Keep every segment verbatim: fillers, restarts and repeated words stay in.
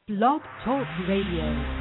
Blog Talk Radio.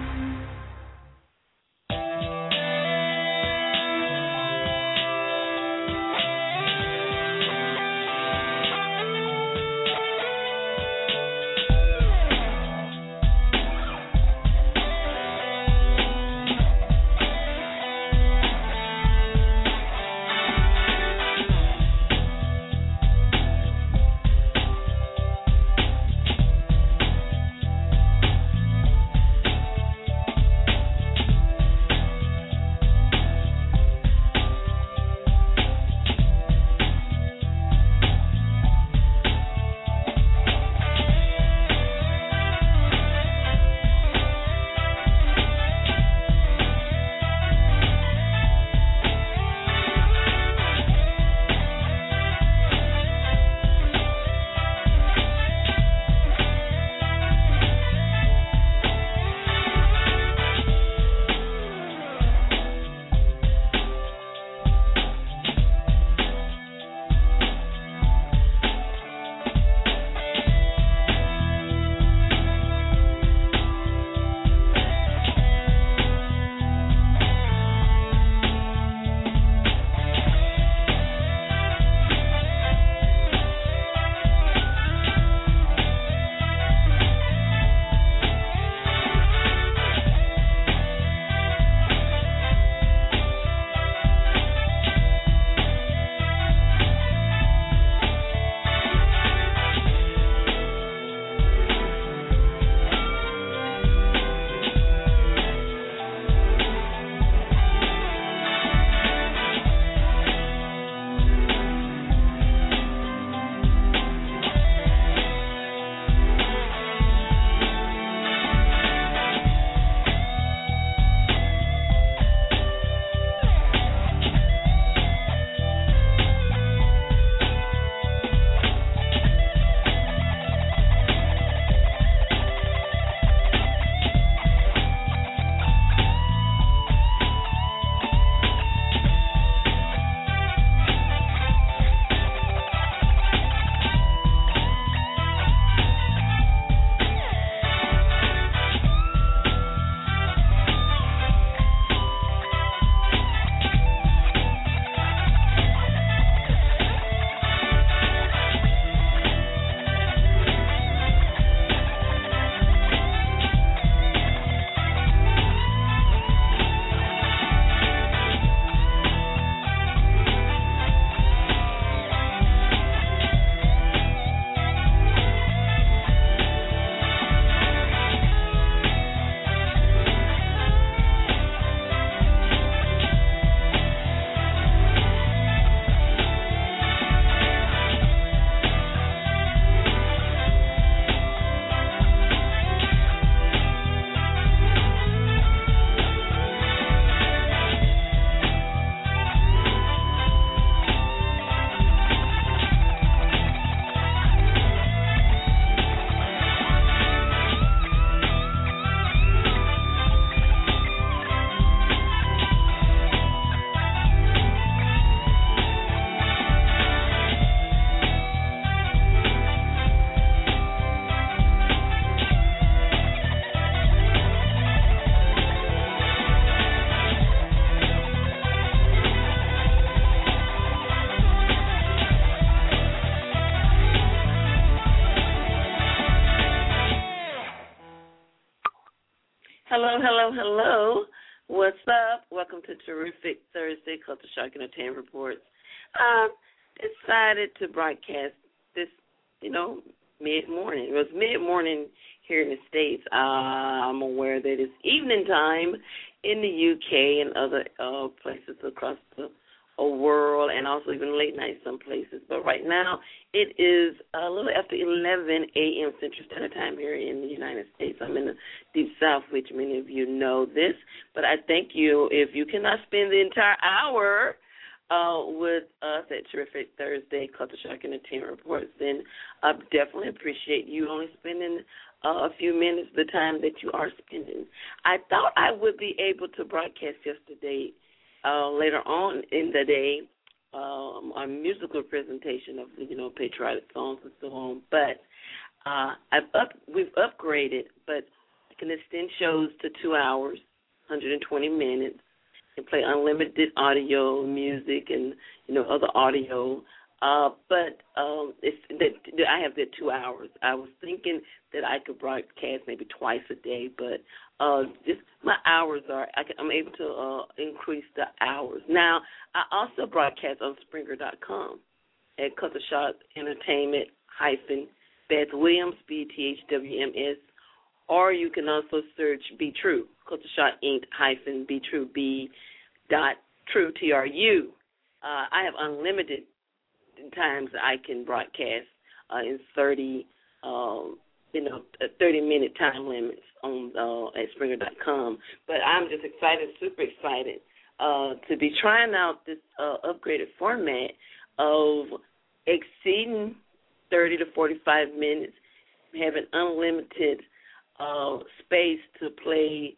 Hello, hello, hello. What's up? Welcome to Terrific Thursday Culture Shock Entertainment Reports. Um, decided to broadcast this, you know, mid-morning. It was mid-morning here in the States. Uh, I'm aware that it's evening time in the U K and other uh, places across the uh, world, and also even late night some places. But right now it is a little after eleven a.m. Central Standard Time here in the United States. I'm in the Deep South, which many of you know this. But I thank you. If you cannot spend the entire hour uh, with us at Terrific Thursday Culture Shock Entertainment Reports, then I definitely appreciate you only spending uh, a few minutes of the time that you are spending. I thought I would be able to broadcast yesterday, uh, later on in the day, um, a musical presentation of, you know, patriotic songs and so on. But uh, I've up, we've upgraded, but can extend shows to two hours, one hundred twenty minutes, and play unlimited audio, music, and, you know, other audio. Uh, but um, it's that I have that two hours. I was thinking that I could broadcast maybe twice a day, but uh, just my hours are, I can, I'm able to uh, increase the hours. Now, I also broadcast on Springer dot com at Culture Shock Entertainment hyphen Beth Williams, B T H W M S, or you can also search Be True, Culture Shock Inc hyphen Be True, B dot True, T R U. Uh, I have unlimited times I can broadcast uh, in thirty, um, you know, thirty minute time limits on uh, at Springer dot com. But I'm just excited, super excited uh, to be trying out this uh, upgraded format of exceeding thirty to forty-five minutes, having unlimited uh, space to play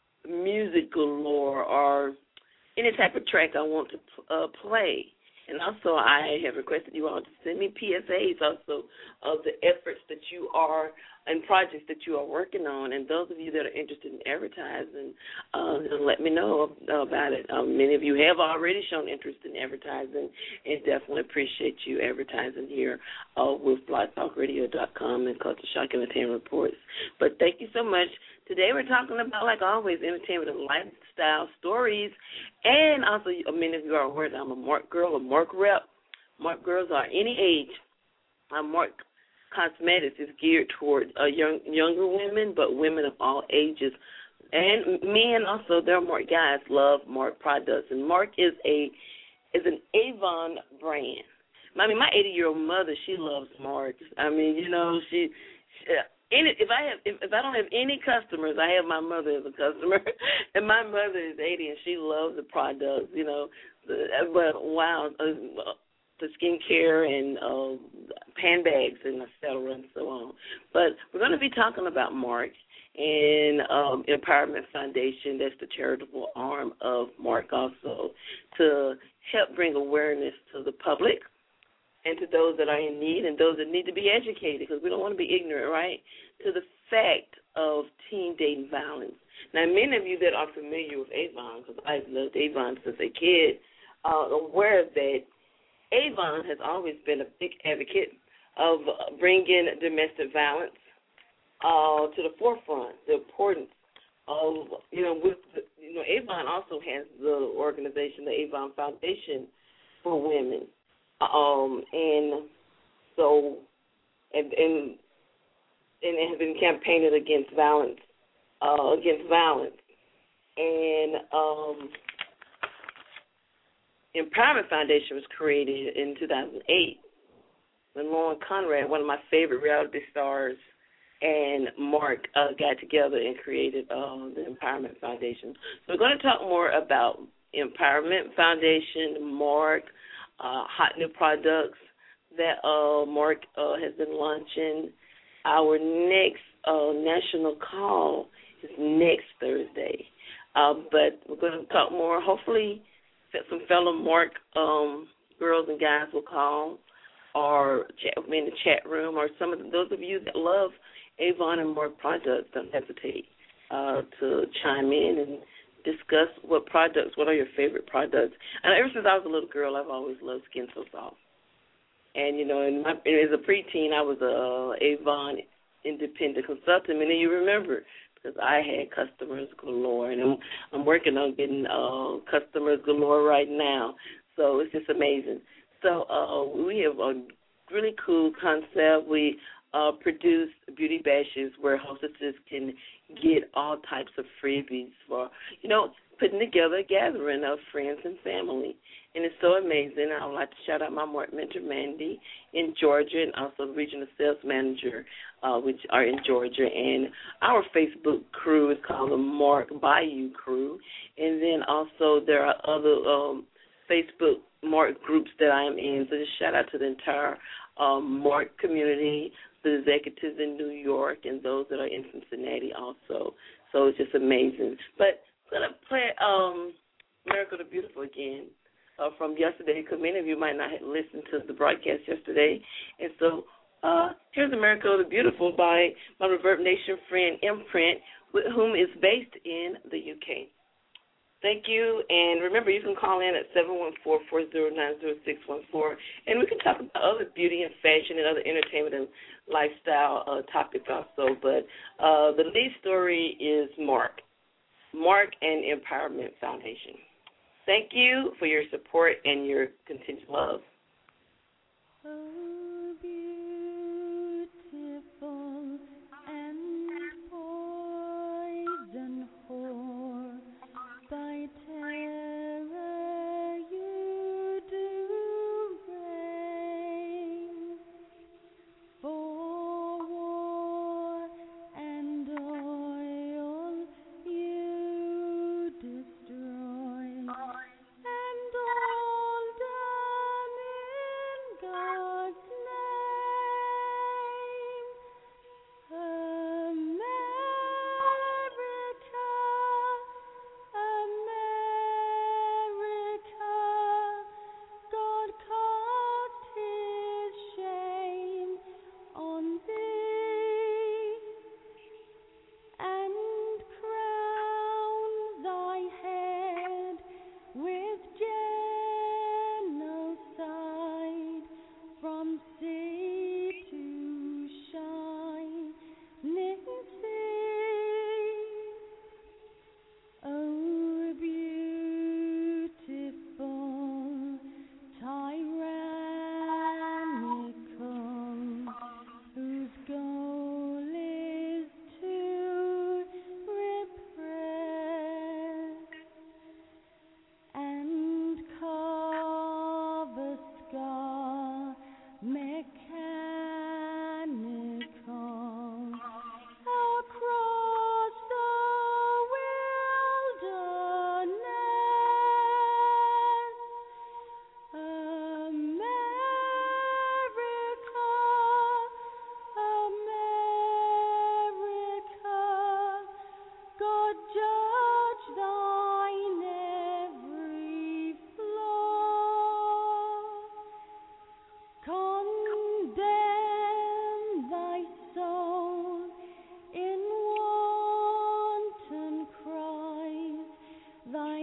music galore or any type of track I want to uh, play. And also, I have requested you all to send me P S As also of the efforts that you are and projects that you are working on. And those of you that are interested in advertising, uh, let me know about it. Um, many of you have already shown interest in advertising, and definitely appreciate you advertising here uh, with blog talk radio dot com and Culture Shock Entertainment Reports. But thank you so much. Today we're talking about, like always, entertainment and lifestyle stories. And also, many of you are aware that I'm a Mark girl, a Mark rep. Mark girls are any age. Uh, Mark Cosmetics is geared toward uh, young, younger women, but women of all ages. And men also, there are Mark guys love Mark products. And Mark is a is an Avon brand. I mean, my eighty-year-old mother, she loves Mark. I mean, you know, she... she Any, if I have, if, if I don't have any customers, I have my mother as a customer, and my mother is eighty, and she loves the products, you know. But wow, uh, the skincare and uh, handbags and et cetera and so on. But we're going to be talking about Mark and um, Empowerment Foundation. That's the charitable arm of Mark, also to help bring awareness to the public and to those that are in need and those that need to be educated, because we don't want to be ignorant, right, to the fact of teen dating violence. Now, many of you that are familiar with Avon, because I've loved Avon since a kid, are aware that Avon has always been a big advocate of bringing domestic violence uh, to the forefront, the importance of, you know, with the, you know, Avon also has the organization, the Avon Foundation for Women. Um, and so, and, and, and it has been campaigning against violence, uh, against violence. And um, Empowerment Foundation was created in two thousand eight when Lauren Conrad, one of my favorite reality stars, and Mark uh, got together and created uh, the Empowerment Foundation. So we're going to talk more about Empowerment Foundation, Mark, Uh, hot new products that uh, Mark uh, has been launching. Our next uh, national call is next Thursday. Uh, but we're going to talk more. Hopefully some fellow Mark um, girls and guys will call or chat with me in the chat room, or some of the, those of you that love Avon and Mark products, don't hesitate uh, to chime in and discuss what products, what are your favorite products. And ever since I was a little girl, I've always loved Skin So Soft. And, you know, in my, as a preteen, I was a uh, Avon independent consultant. And then you remember, because I had customers galore. And I'm, I'm working on getting uh, customers galore right now. So it's just amazing. So uh, we have a really cool concept. We uh, produce beauty bashes where hostesses can get all types of freebies for, you know, putting together a gathering of friends and family. And it's so amazing. I would like to shout out my Mark mentor, Mandy, in Georgia, and also regional sales manager, uh, which are in Georgia. And our Facebook crew is called the Mark Bayou Crew. And then also there are other um, Facebook Mark groups that I am in. So just shout out to the entire um, Mark community, the executives in New York, and those that are in Cincinnati also. So it's just amazing. But I'm going to play um, Miracle the Beautiful again uh, from yesterday, because many of you might not have listened to the broadcast yesterday. And so Uh, Here's America the Beautiful by my Reverb Nation friend Imprint, with whom is based in the U K. Thank you, and remember, you can call in at seven one four, four zero nine, zero six one four, and we can talk about other beauty and fashion and other entertainment and lifestyle uh, topics also. But uh, the lead story is Mark, Mark and Empowerment Foundation. Thank you for your support and your continued love. Oh, beautiful and poison whore, by terror you do reign, for war and oil you destroy, and all done in God's name. America, America, God cast his shame on thee, and crown thy head with genocide from sea to shining sea. Oh, beautiful, tyrannical, whose goal is to repress and carve a scar mechanical across the wilderness. America, America, God judge thine every flaw, condemn thy soul in wanton cries, thy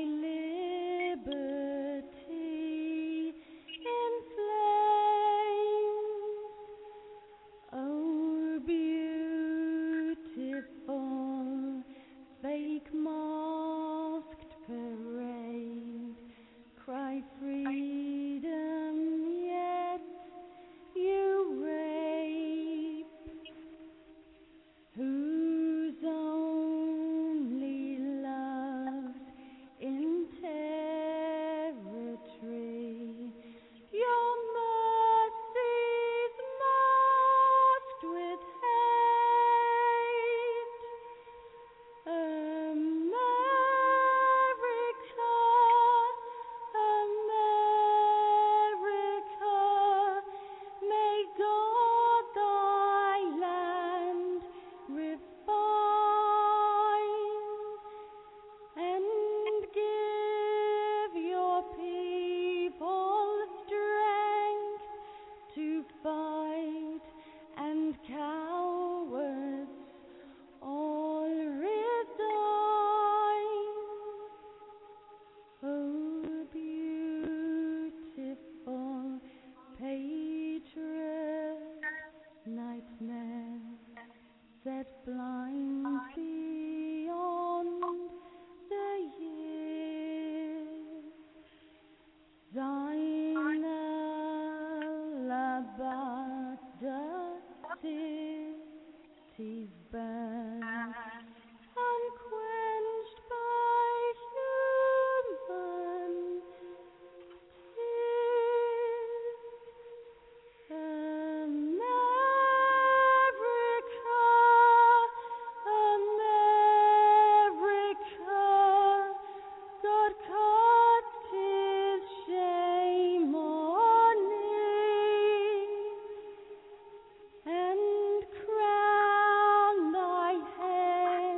liberty in flames. Oh, beautiful, fake masked parade, cry freedom, yet you rape, whose only loves in territory, your mercies masked with hate. America, America, may God thy land refine, and give your people strength to fight, and cowards all resign. Oh, beautiful patriot, nightmare set blind beyond the years. Thine alabaster cities burn, unquenched by human tears. America, America, God cast his shame on thee, and crown thy head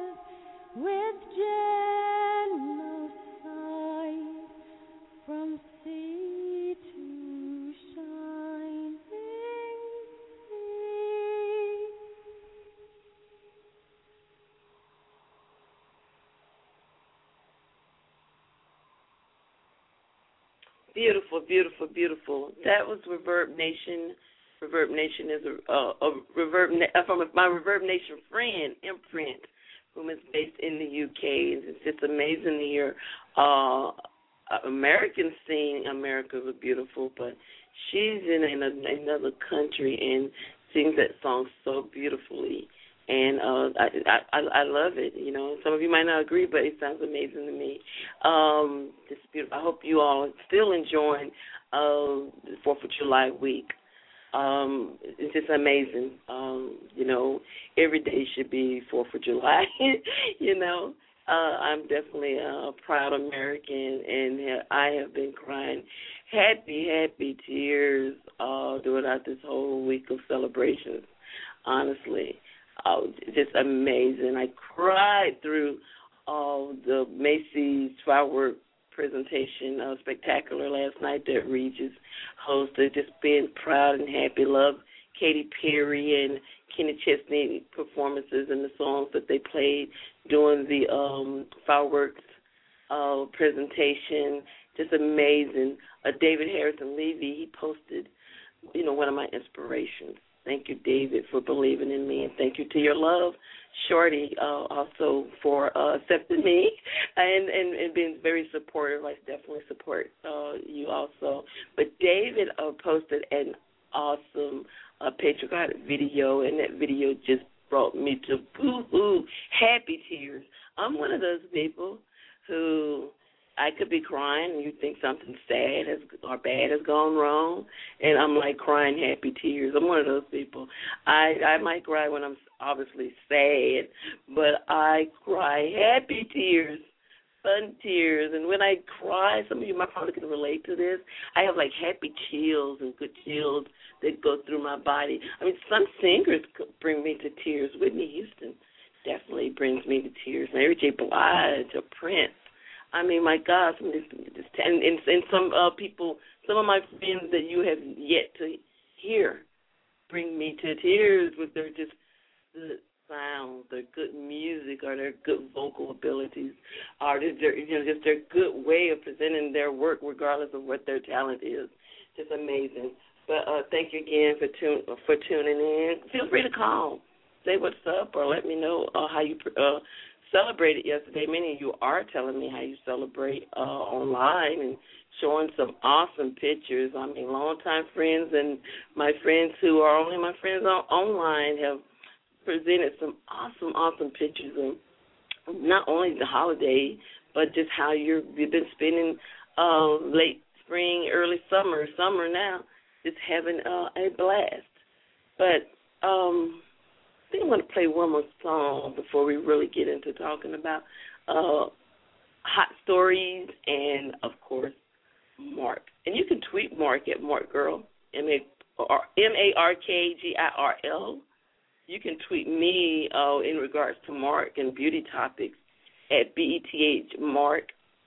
Beautiful, beautiful, beautiful. That was Reverb Nation. Reverb Nation is a, uh, a Reverb uh, from my Reverb Nation friend, Imprint, whom is based in the U K. It's just amazing to hear uh, Americans sing "America the Beautiful," but she's in, in a, another country and sings that song so beautifully. And uh, I, I I love it. You know, some of you might not agree, but it sounds amazing to me. Um, it's beautiful. I hope you all are still enjoying uh, the Fourth of July week. Um, it's just amazing. Um, you know, every day should be Fourth of July. you know, uh, I'm definitely a proud American, and I have been crying happy, happy tears uh, throughout this whole week of celebrations. Honestly. Oh, just amazing. I cried through uh, the Macy's firework presentation, uh, spectacular last night that Regis hosted. Just being proud and happy. Love Katy Perry and Kenny Chesney performances and the songs that they played during the um, fireworks uh, presentation. Just amazing. Uh, David Harrison Levy, he posted, you know, one of my inspirations. Thank you, David, for believing in me, and thank you to your love, Shorty, uh, also for uh, accepting me and, and, and being very supportive. I definitely support uh, you also. But David uh, posted an awesome uh, patriotic video, and that video just brought me to boo-hoo, happy tears. I'm one of those people who I could be crying and you think something sad has, or bad has gone wrong, and I'm like crying happy tears. I'm one of those people. I, I might cry when I'm obviously sad, but I cry happy tears, fun tears. And when I cry, some of you might probably can relate to this, I have like happy chills and good chills that go through my body. I mean, some singers bring me to tears. Whitney Houston definitely brings me to tears. Mary J. Blige or Prince. I mean, my God, some of this, this, and, and, and some uh, people, some of my friends that you have yet to hear bring me to tears with their just good sounds, their good music, or their good vocal abilities, or just their, you know, just their good way of presenting their work, regardless of what their talent is. Just amazing. But uh, thank you again for tune, for tuning in. Feel free to call, say what's up, or let me know uh, how you uh, celebrated yesterday. Many of you are telling me how you celebrate uh, online and showing some awesome pictures. I mean, longtime friends and my friends who are only my friends on, online have presented some awesome, awesome pictures of not only the holiday, but just how you're, you've been spending uh, late spring, early summer, summer now, just having uh, a blast. But um I think I'm going to play one more song before we really get into talking about uh, hot stories and, of course, Mark. And you can tweet Mark at Mark Girl, M A R K G I R L. You can tweet me uh, in regards to Mark and beauty topics at B E T H Mark,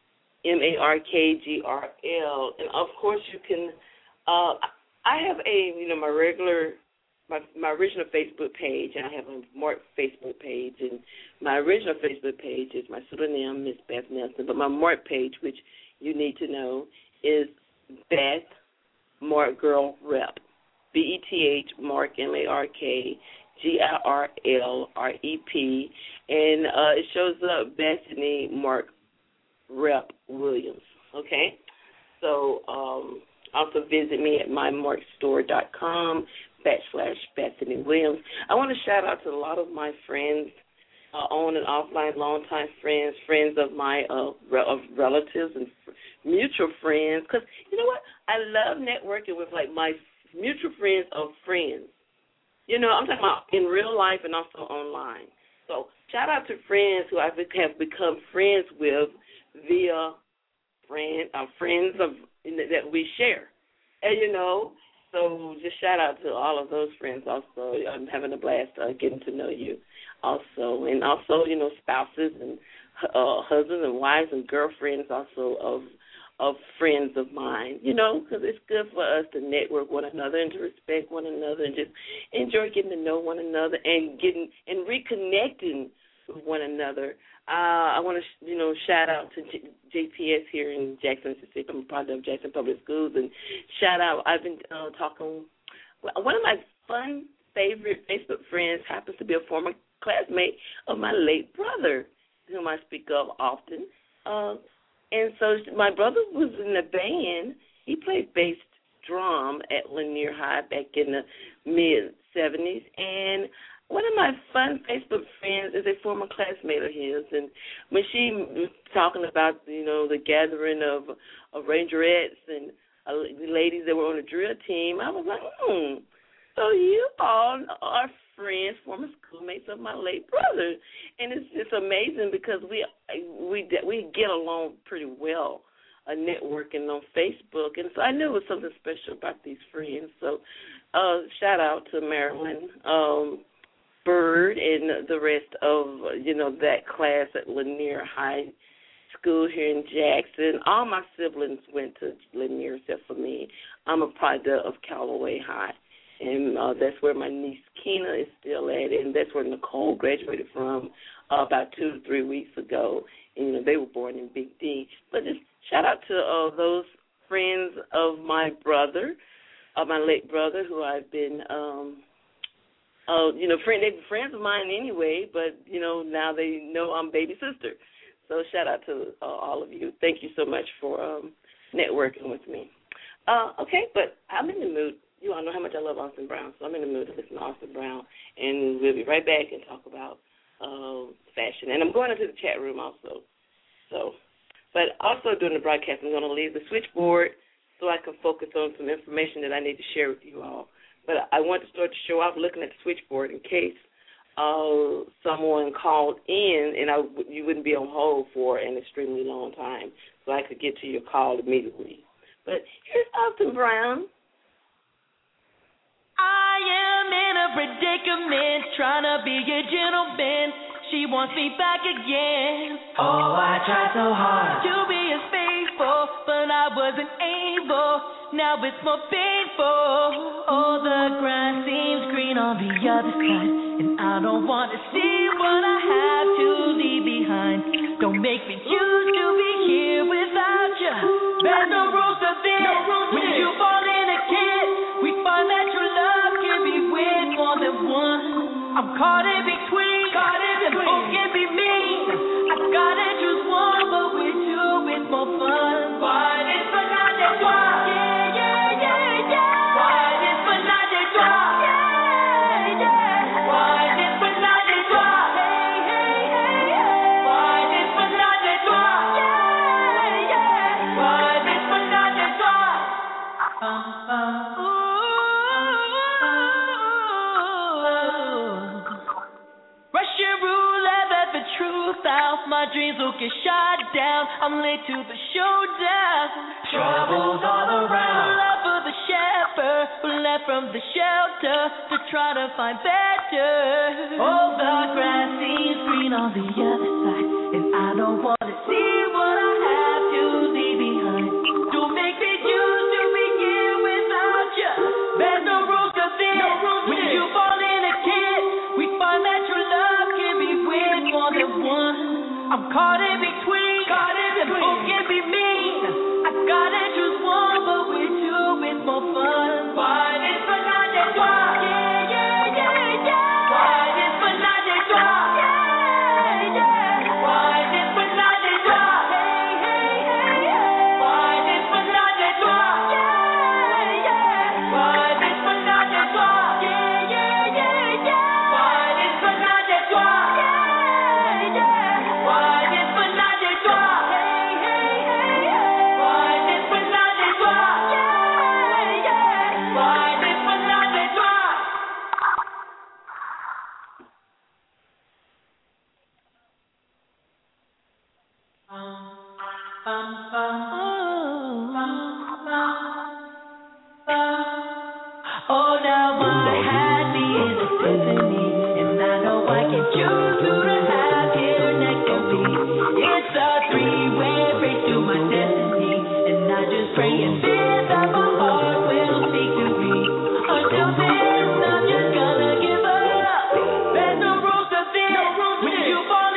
M A R K G R L. And, of course, you can uh, – I have a, you know, my regular – My, my original Facebook page, and I have a Mark Facebook page, and my original Facebook page is my pseudonym, Miss Beth Nelson, but my Mark page, which you need to know, is Beth Mark Girl Rep, B E T H Mark, M A R K G I R L R E P, and uh, it shows up Bethany Mark Rep Williams, okay? So um, also visit me at my mark store dot com. backslash Bethany Williams. I want to shout out to a lot of my friends, uh, on and offline, longtime friends, friends of my uh, re- of relatives and f- mutual friends. Because you know what? I love networking with like my mutual friends of friends. You know, I'm talking about in real life and also online. So shout out to friends who I have become friends with via friend, uh, friends of that we share, and you know. So just shout out to all of those friends also. I'm having a blast uh, getting to know you also. And also, you know, spouses and uh, husbands and wives and girlfriends also of of friends of mine, you know, because it's good for us to network one another and to respect one another and just enjoy getting to know one another and getting and reconnecting with one another. Uh, I want to, sh- you know, shout out to J- JPS here in Jackson, Mississippi. I'm a product of Jackson Public Schools, and shout out. I've been uh, talking. One of my fun favorite Facebook friends happens to be a former classmate of my late brother, whom I speak of often. Uh, and so my brother was in a band. He played bass drum at Lanier High back in the mid seventies, and one of my fun Facebook friends is a former classmate of his, and when she was talking about, you know, the gathering of, of Rangerettes and uh, ladies that were on the drill team, I was like, hmm, so you all are friends, former schoolmates of my late brother, and it's just amazing because we we we get along pretty well, uh, networking on Facebook, and so I knew it was something special about these friends. So, uh, shout out to Marilyn um, Bird and the rest of you know that class at Lanier High School here in Jackson. All my siblings went to Lanier except for me. I'm a product of Callaway High. And uh, that's where my niece Keena is still at, and that's where Nicole graduated from uh, about two to three weeks ago. And, you know, they were born in Big D. But just shout out to uh, those friends of my brother, of my late brother, who I've been, um, uh, you know, friend, they were friends of mine anyway, but, you know, now they know I'm baby sister. So shout out to uh, all of you. Thank you so much for um, networking with me. Uh, okay, but I'm in the mood. You all know how much I love Austin Brown, so I'm in the mood to listen to Austin Brown, and we'll be right back and talk about uh, fashion. And I'm going into the chat room also. So, but also during the broadcast, I'm going to leave the switchboard so I can focus on some information that I need to share with you all. But I want to start the show off looking at the switchboard in case uh, someone called in and I, you wouldn't be on hold for an extremely long time, so I could get to your call immediately. But here's Austin Brown. I am in a predicament, trying to be a gentleman. She wants me back again. Oh, I tried so hard to be as faithful, but I wasn't able. Now it's more painful. Oh, the grass seems green on the other side, and I don't want to see what I have to leave behind. Don't make me choose to be here without you. There's no rules to this. No rules when you fall in a kid, we find that true love can be with more than one. I'm caught in between, caught in between. Both can be me. I gotta choose one, but with two it's more fun. Why this menage a trois? Yeah, yeah, yeah, yeah. Why this menage a trois? Yeah, yeah. Why this menage a trois? Hey, hey, hey, hey. Why this menage a trois? Yeah, yeah. Why this menage a trois? Um, um, ooh. Russian roulette, let the truth out. My dreams will get shot down. I'm late to the showdown. Troubles all around. Love for the shepherd who left from the shelter to try to find better. Oh, the grass seems green on the other side, and I don't want to see what I have to leave behind. Don't make me choose to be here without you. There's no rules to this. No rules when you fall in a kid, we find that true love can be with more than one. I'm caught in between, caught in between. Both can be me. I gotta choose one, but with two it's more fun. Why this menage a trois? Yeah, yeah, yeah, yeah. Why this menage a trois? Yeah, yeah. Why this menage a trois? Hey, hey, hey, hey. Why this menage a trois? Yeah, yeah. Why this menage a trois? Yeah, yeah, yeah, yeah. Why this menage a trois? Yeah, yeah. Why this menage a trois? Hey, hey, hey, hey. Why this menage a trois? Yeah, yeah. Why this menage a trois? Um, um, um, um, um. Oh, now what had me is a symphony, and I know I can choose who to have here next to me. It's a three-way race to my destiny, and I just pray and fear that my heart will speak to me. Until then, I'm just gonna give up. There's no rules to this. When you fall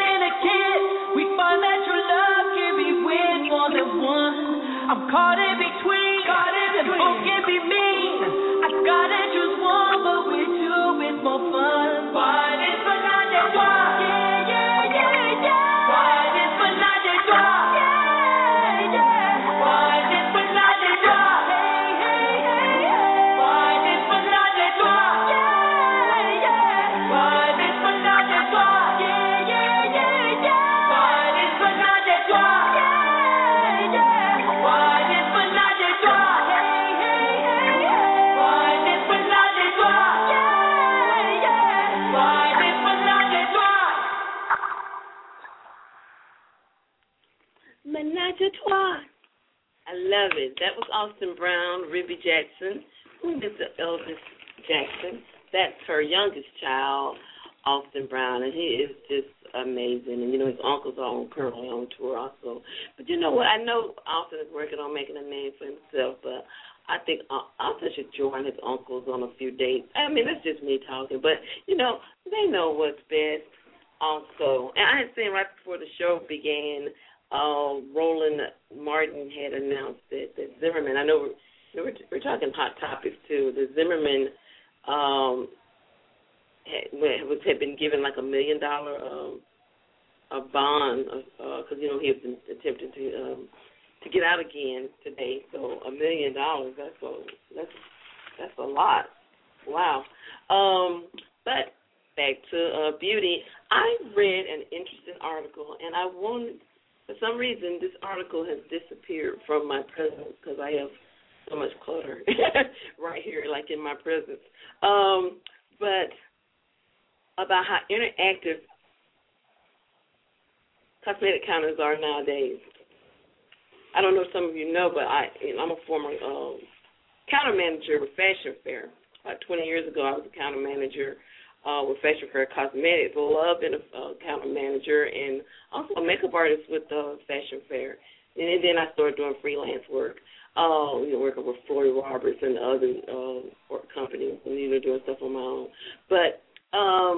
Menage a trois. I love it. That was Austin Brown, Ruby Jackson, who is the eldest Jackson. That's her youngest child, Austin Brown, and he is just amazing. And, you know, his uncles are on, currently on tour also. But you know what? I know Austin is working on making a name for himself, but I think Austin should join his uncles on a few dates. I mean, that's just me talking, but, you know, they know what's best also. And I had seen right before the show began, Uh, Roland Martin had announced that, that Zimmerman, I know we're, you know, we're, we're talking hot topics too, that Zimmerman um, had, was, had been given like a million dollar um, a bond because, uh, you know, he had been attempting to um, to get out again today. So a million dollars, that's a, that's, that's a lot. Wow. Um, but back to uh, beauty. I read an interesting article, and I wanted, for some reason, this article has disappeared from my presence because I have so much clutter right here, like in my presence. Um, but about how interactive cosmetic counters are nowadays. I don't know if some of you know, but I, I'm a former um, counter manager with Fashion Fair. About twenty years ago, I was a counter manager Uh, with Fashion Fair Cosmetics. Love being a uh, counter manager and also a makeup artist with uh, Fashion Fair. And then I started doing freelance work, uh, you know, working with Flory Roberts and other uh, companies, and you know, doing stuff on my own. But um,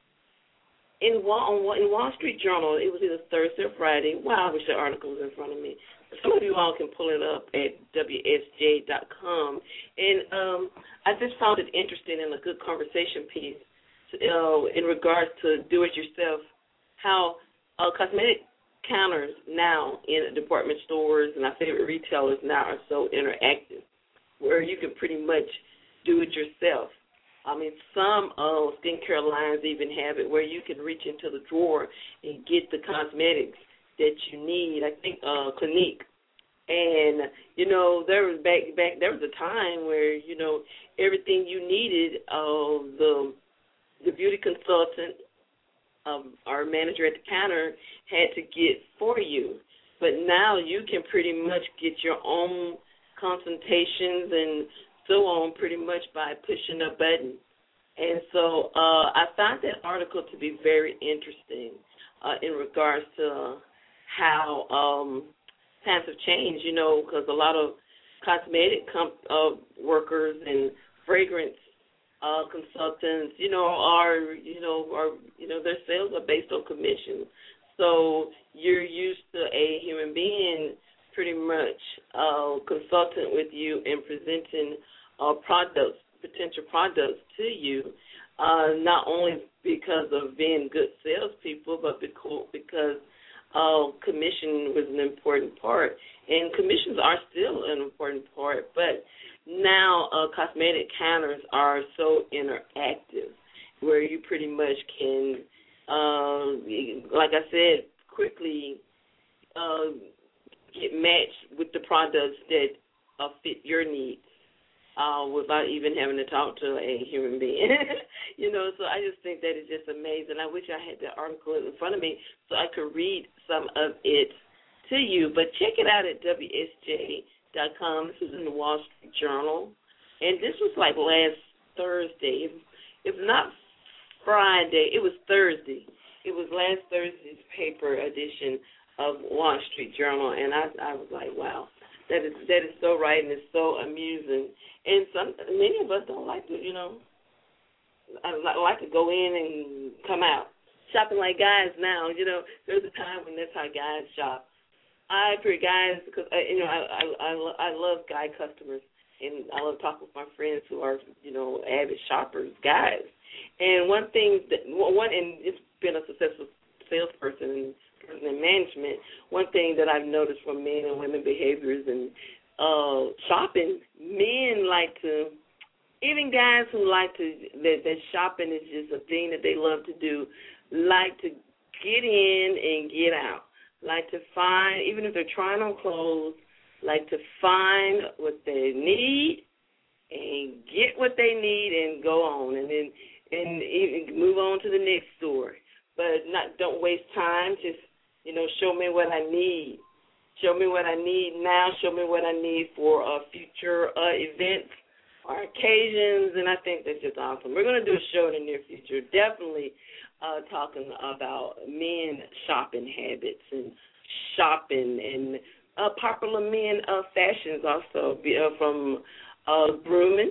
in Wall, in Wall Street Journal, it was either Thursday or Friday. Wow, I wish the article was in front of me. Some of you all can pull it up at W S J dot com. And um, I just found it interesting and a good conversation piece Uh, in regards to do-it-yourself, how uh, cosmetic counters now in department stores and our favorite retailers now are so interactive, where you can pretty much do it yourself. I mean, some uh, skincare lines even have it where you can reach into the drawer and get the cosmetics that you need. I think uh, Clinique. And, you know, there was back, back there was a time where, you know, everything you needed, uh, the the beauty consultant, um, our manager at the counter, had to get for you. But now you can pretty much get your own consultations and so on pretty much by pushing a button. And so uh, I found that article to be very interesting uh, in regards to how um, times have changed, you know, because a lot of cosmetic comp- uh, workers and fragrance Uh, consultants, you know, are, you know, are, you know, their sales are based on commission. So you're used to a human being pretty much uh, consulting with you and presenting uh, products, potential products to you, uh, not only because of being good salespeople, but because uh, commission was an important part. And commissions are still an important part, but now uh, cosmetic counters are so interactive where you pretty much can, uh, like I said, quickly uh, get matched with the products that uh, fit your needs uh, without even having to talk to a human being. You know, so I just think that is just amazing. I wish I had the article in front of me so I could read some of it to you, but check it out at W S J dot com. This is in the Wall Street Journal, and this was like last Thursday, if, if not Friday, it was Thursday. It was last Thursday's paper edition of Wall Street Journal, and I, I was like, wow, that is that is so right, and it's so amusing. And some many of us don't like to, you know, I like to go in and come out shopping like guys now. You know, there's a time when that's how guys shop. I prefer guys because uh, you know I, I I I love guy customers, and I love talking with my friends who are you know avid shoppers, guys. And one thing that one and it's been a successful salesperson and person in management. One thing that I've noticed from men and women behaviors and uh, shopping, men like to, even guys who like to that, that shopping is just a thing that they love to do, like to get in and get out. Like to find, even if they're trying on clothes, like to find what they need and get what they need and go on, and then and even move on to the next store. But not don't waste time. Just you know, show me what I need show me what I need now, show me what I need for uh, future uh, events or occasions, and I think that's just awesome. We're going to do a show in the near future, definitely uh, talking about men shopping habits and shopping and uh, popular men uh, fashions also, be, uh, from uh, grooming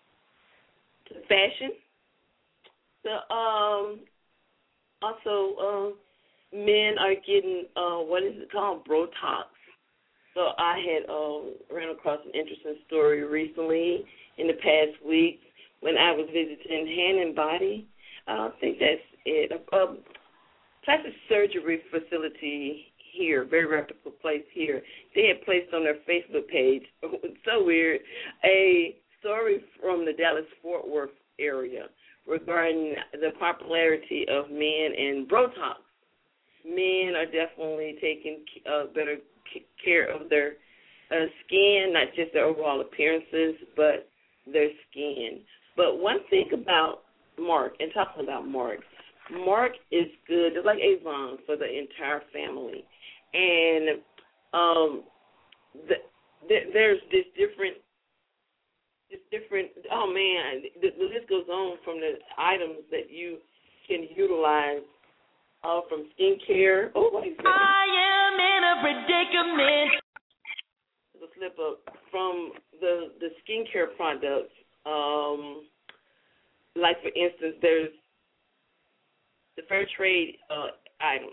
to fashion. So, um, also, uh, men are getting, uh, what is it called, Botox. So I had uh, ran across an interesting story recently in the past week when I was visiting Hand and Body. I think that's it. A, a plastic surgery facility here, very reputable place here. They had placed on their Facebook page, it's so weird, a story from the Dallas-Fort Worth area regarding the popularity of men and Botox. Men are definitely taking uh, better care of their uh, skin, not just their overall appearances, but their skin. But one thing about Mark, and talking about Mark, Mark is good, just like Avon, for the entire family. And um, the, the, there's this different, this different, oh man, the, the list goes on from the items that you can utilize uh, from skincare. Oh, wait a second. I am in a predicament. The slip up from the, the skincare products. Um, like, for instance, there's the fair trade uh, items.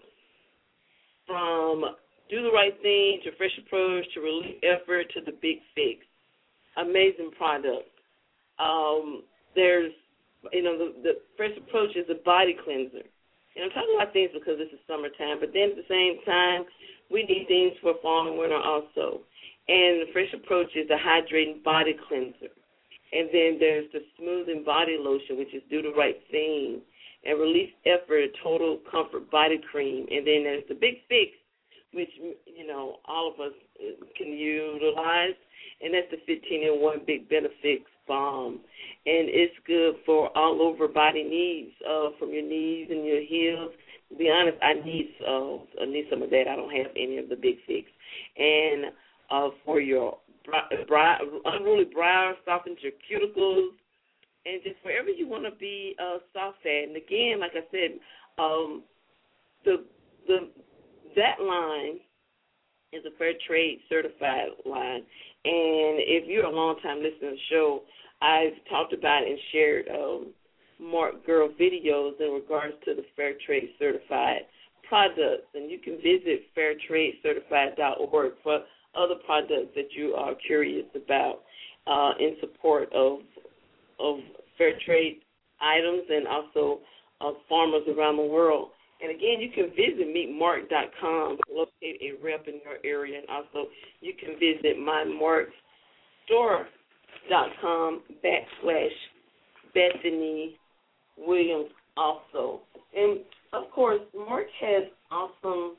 From Do the Right Thing to Fresh Approach to Relief Effort to the Big Fix. Amazing product. Um, there's, you know, the, the Fresh Approach is a body cleanser. And I'm talking about things because this is summertime, but then at the same time, we need things for fall and winter also. And the Fresh Approach is a hydrating body cleanser. And then there's the Smoothing Body Lotion, which is Do the Right Thing. And Relief Effort, Total Comfort Body Cream. And then there's the Big Fix, which, you know, all of us can utilize. And that's the fifteen in one Big Benefix Balm. And it's good for all over body needs, uh, from your knees and your heels. To be honest, I need uh, I need some of that. I don't have any of the Big Fix. And uh, for your brow, brow, unruly brow, softens your cuticles, and just wherever you want to be uh, soft at. And again, like I said, um, the the that line is a fair trade certified line. And if you're a long-time listener to the show, I've talked about and shared um, Mark Girl videos in regards to the fair trade certified products. And you can visit fair trade certified dot org for other products that you are curious about uh, in support of of fair trade items and also uh, farmers around the world. And again, you can visit meet mark dot com to locate a rep in your area. And also, you can visit my mark store dot com backslash Bethany Williams also. And, of course, Mark has awesome,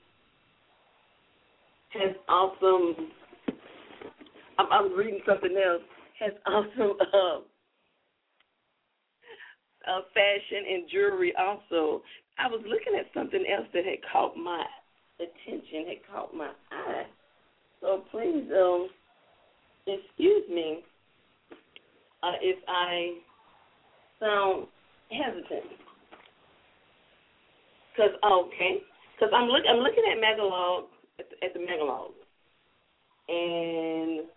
has awesome, I'm, I'm reading something else, has awesome uh, uh, fashion and jewelry also. I was looking at something else that had caught my attention, had caught my eye. So please, um, excuse me uh, if I sound hesitant. Cause okay, cause I'm look I'm looking at Megalog at the, at the Megalog, and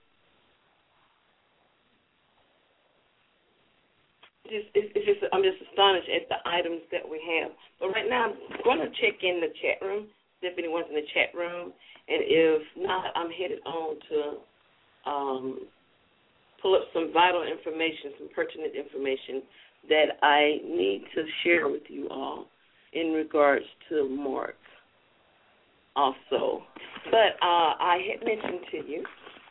Just, it's, it's just, I'm just astonished at the items that we have. But right now, I'm going to check in the chat room, see if anyone's in the chat room. And if not, I'm headed on to um, pull up some vital information, some pertinent information that I need to share with you all in regards to Mark also. But uh, I had mentioned to you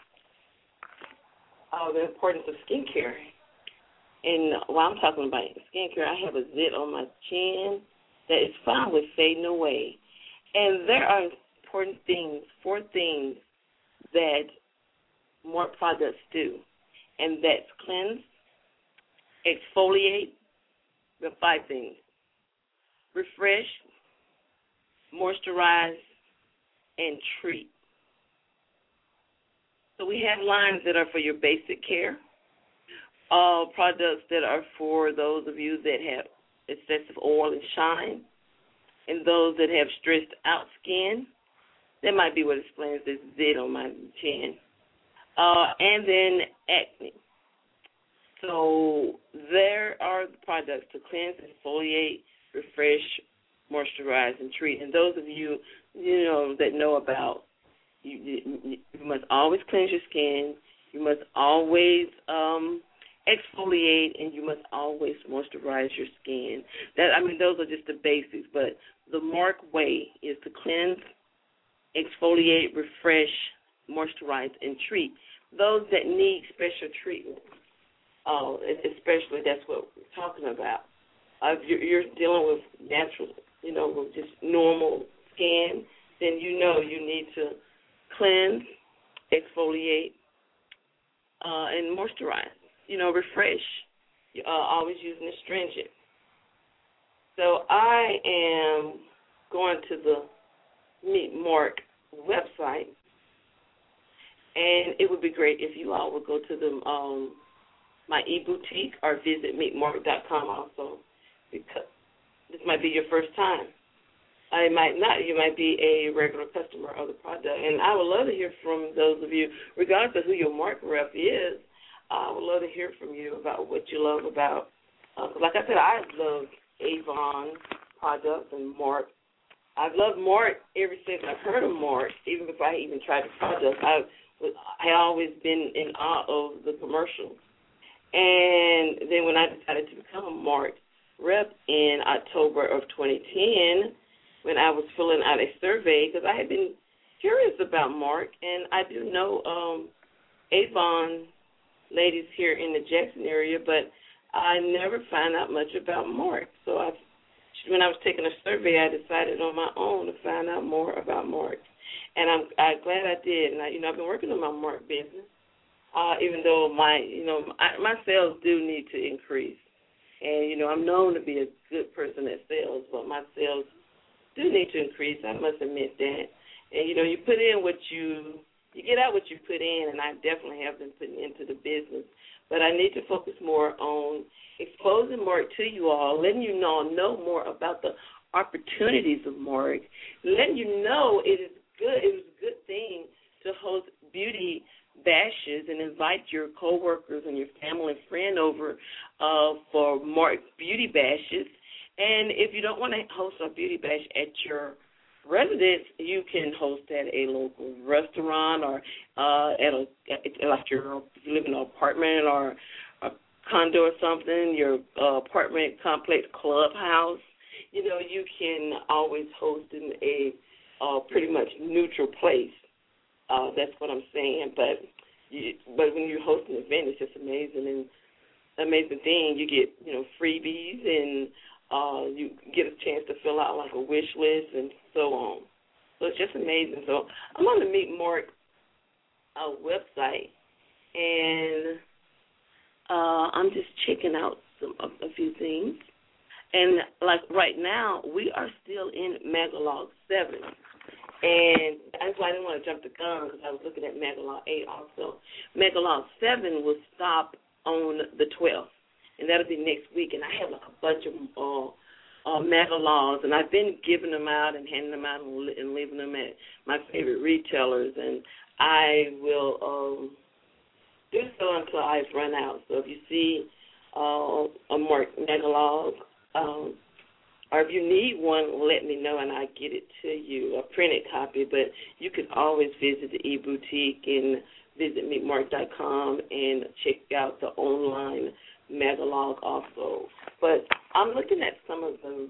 uh, the importance of skincare. And while I'm talking about skincare, I have a zit on my chin that is finally fading away. And there are important things, four things that more products do, and that's cleanse, exfoliate, the five things, refresh, moisturize, and treat. So we have lines that are for your basic care, uh, products that are for those of you that have excessive oil and shine, and those that have stressed out skin. That might be what explains this zit on my chin. Uh, and then acne. So there are the products to cleanse, exfoliate, refresh, moisturize, and treat. And those of you, you know, that know about, you, you, you must always cleanse your skin. You must always um, exfoliate, and you must always moisturize your skin. That I mean, those are just the basics. But the Mark way is to cleanse, exfoliate, refresh, moisturize, and treat. Those that need special treatment, uh, especially that's what we're talking about. Uh, if you're, you're dealing with natural, you know, with just normal skin, then you know you need to cleanse, exfoliate, uh, and moisturize. You know, refresh. Uh, always using astringent. So I am going to the Meet Mark website, and it would be great if you all would go to the um, my e-boutique or visit meet mark dot com also, because this might be your first time. I might not. You might be a regular customer of the product, and I would love to hear from those of you, regardless of who your Mark rep is. I would love to hear from you about what you love about. Uh, like I said, I love Avon products and Mark. I've loved Mark ever since I've heard of Mark, even before I even tried the product. I was, I always been in awe of the commercials. And then when I decided to become a Mark rep in October of twenty ten, when I was filling out a survey, because I had been curious about Mark, and I do know um, Avon ladies here in the Jackson area, but I never found out much about Mark. So I, when I was taking a survey, I decided on my own to find out more about Mark, and I'm, I'm glad I did. And I, you know, I've been working on my Mark business, uh, even though my, you know, my, my sales do need to increase, and you know, I'm known to be a good person at sales, but my sales do need to increase. I must admit that. And you know, you put in what you you get out what you put in, and I definitely have been putting into the business. But I need to focus more on exposing Mark to you all, letting you all know more about the opportunities of Mark, letting you know it is good. It was a good thing to host beauty bashes and invite your coworkers and your family and friend over uh, for Mark beauty bashes. And if you don't want to host a beauty bash at your residence, you can host at a local restaurant or uh, at a at, like your if you live in an apartment or a condo or something, your uh, apartment complex clubhouse. You know, you can always host in a uh, pretty much neutral place. Uh, that's what I'm saying. But you, but when you host an event, it's just amazing and amazing thing. You get you know freebies and Uh, you get a chance to fill out like a wish list and so on. So it's just amazing. So I'm on the Meet Mark uh, website, and uh, I'm just checking out some a, a few things. And like right now, we are still in Megalog seven. And that's why I didn't want to jump the gun because I was looking at Megalog eight also. Megalog seven will stop on the twelfth. And that'll be next week. And I have like a bunch of uh, uh, Megalogs, and I've been giving them out and handing them out and, and leaving them at my favorite retailers. And I will um, do so until I've run out. So if you see uh, a Mark Megalog, um, or if you need one, let me know and I'll get it to you, a printed copy. But you can always visit the e-boutique and visit meet mark dot com and check out the online Megalog also. But I'm looking at some of them.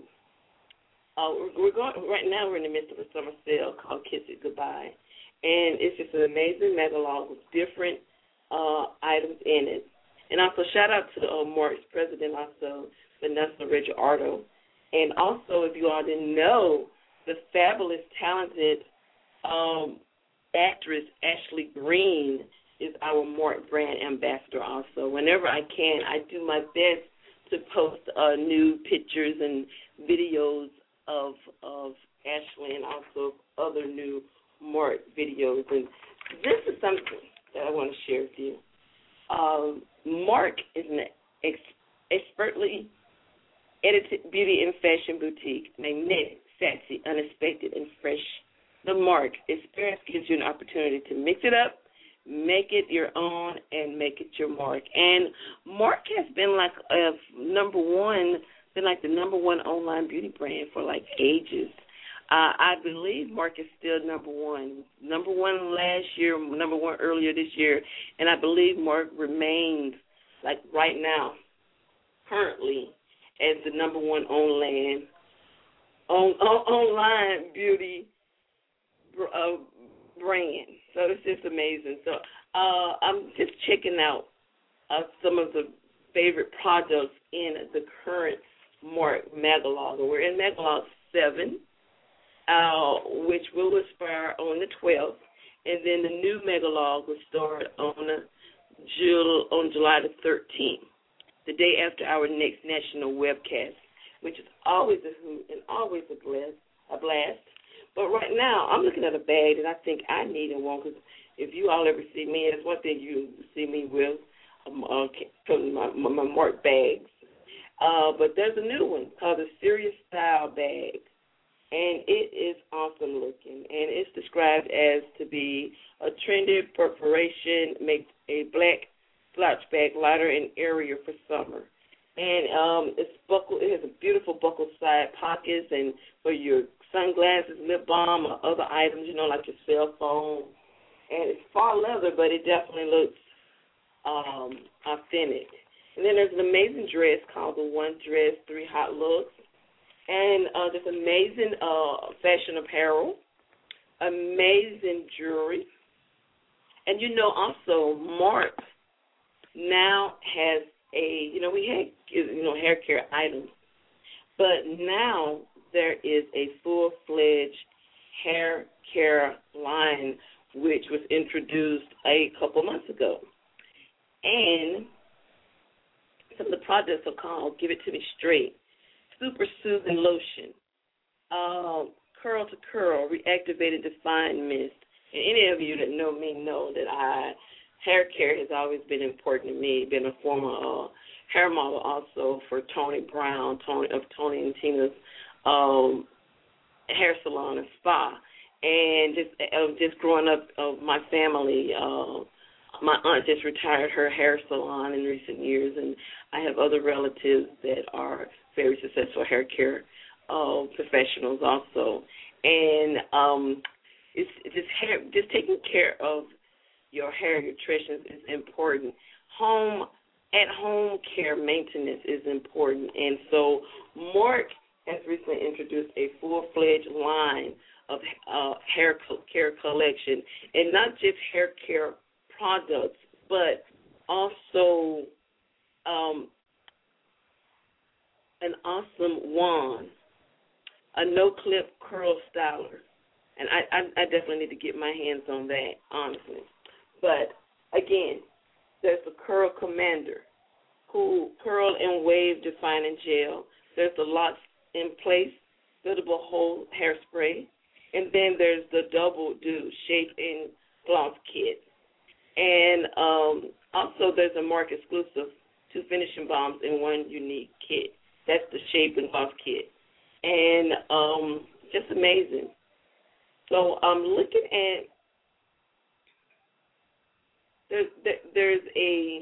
Uh, we're going right now. We're in the midst of a summer sale called Kiss It Goodbye, and it's just an amazing Megalog with different uh, items in it. And also shout out to uh, Mark's president, also Vanessa Reggiardo, and also if you all didn't know, the fabulous, talented um, actress Ashley Green is our Mark brand ambassador also. Whenever I can, I do my best to post uh, new pictures and videos of of Ashley and also other new Mark videos. And this is something that I want to share with you. Um, Mark is an ex- expertly edited beauty and fashion boutique, magnetic, sexy, unexpected, and fresh. The Mark experience gives you an opportunity to mix it up, make it your own, and make it your mark. And Mark has been like a number one, been like the number one online beauty brand for like ages. Uh, I believe Mark is still number one. Number one last year, number one earlier this year, and I believe Mark remains, like right now, currently, as the number one online, on, on, online beauty uh, brand. So it's just amazing. So uh, I'm just checking out uh, some of the favorite products in the current Mark Megalog. We're in Megalog seven. Uh, which will expire on the twelfth, and then the new Megalog will start on Jul- on July the thirteenth, the day after our next national webcast, which is always a hoot and always a blast. A blast. But right now, I'm looking at a bag that I think I need and want, because if you all ever see me, that's one thing you see me with, um, uh, my, my, my Mark bags. Uh, but there's a new one called the Serious Style bag. And it is awesome looking, and it's described as to be a trendy perforation, makes a black slouch bag lighter and airier for summer. And um, it's buckle. It has a beautiful buckle side pockets, and for your sunglasses, lip balm, or other items, you know, like your cell phone. And it's faux leather, but it definitely looks um, authentic. And then there's an amazing dress called the One Dress Three Hot Looks. And uh, this amazing uh, fashion apparel, amazing jewelry. And, you know, also Mark now has a, you know, we had, you know, hair care items, but now there is a full-fledged hair care line which was introduced a couple months ago. And some of the products are called Give It To Me Straight, Super Soothing Lotion, uh, Curl to Curl, Reactivated Define Mist. And any of you that know me know that I hair care has always been important to me. Been a former uh, hair model also for Tony Brown, Tony of Tony and Tina's um, hair salon and spa. And just uh, just growing up, uh, my family, uh, my aunt just retired her hair salon in recent years, and I have other relatives that are very successful hair care uh, professionals also. And um, it's just hair, just taking care of your hair nutrition is important. Home at home care maintenance is important, and so Mark has recently introduced a full-fledged line of uh, hair care collection, and not just hair care products, but also um, an awesome wand, a no-clip curl styler. And I, I, I definitely need to get my hands on that, honestly. But, again, there's the Curl Commander, who curl and wave defining gel. There's the Locks in Place, buildable whole hairspray. And then there's the Double Do Shape and Gloss Kit. And um, also there's a Mark exclusive, two finishing balms in one unique kit. That's the Shape and Gloss Kit. And um, just amazing. So I'm looking at, there's, there's a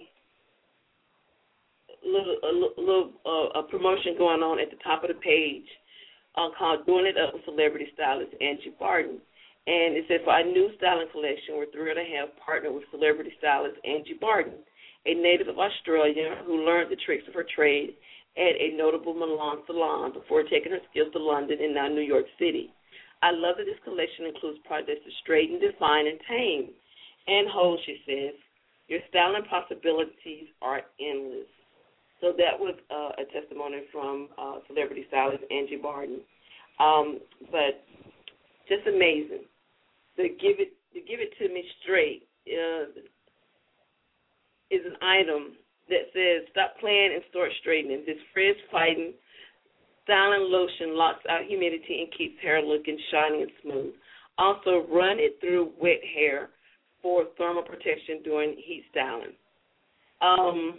little, a little uh, a promotion going on at the top of the page uh, called Doing It Up with Celebrity Stylist Angie Barton. And it says, for our new styling collection, we're thrilled to have partnered with celebrity stylist Angie Barton, a native of Australia who learned the tricks of her trade at a notable Milan salon before taking her skills to London and now New York City. I love that this collection includes products to straighten, define, and tame and hold, she says. Your styling possibilities are endless. So that was uh, a testimony from uh, celebrity stylist Angie Barton. Um, but just amazing. To give it to give it to me straight uh, is an item that says, stop playing and start straightening. This frizz-fighting styling lotion locks out humidity and keeps hair looking shiny and smooth. Also, run it through wet hair for thermal protection during heat styling. Um,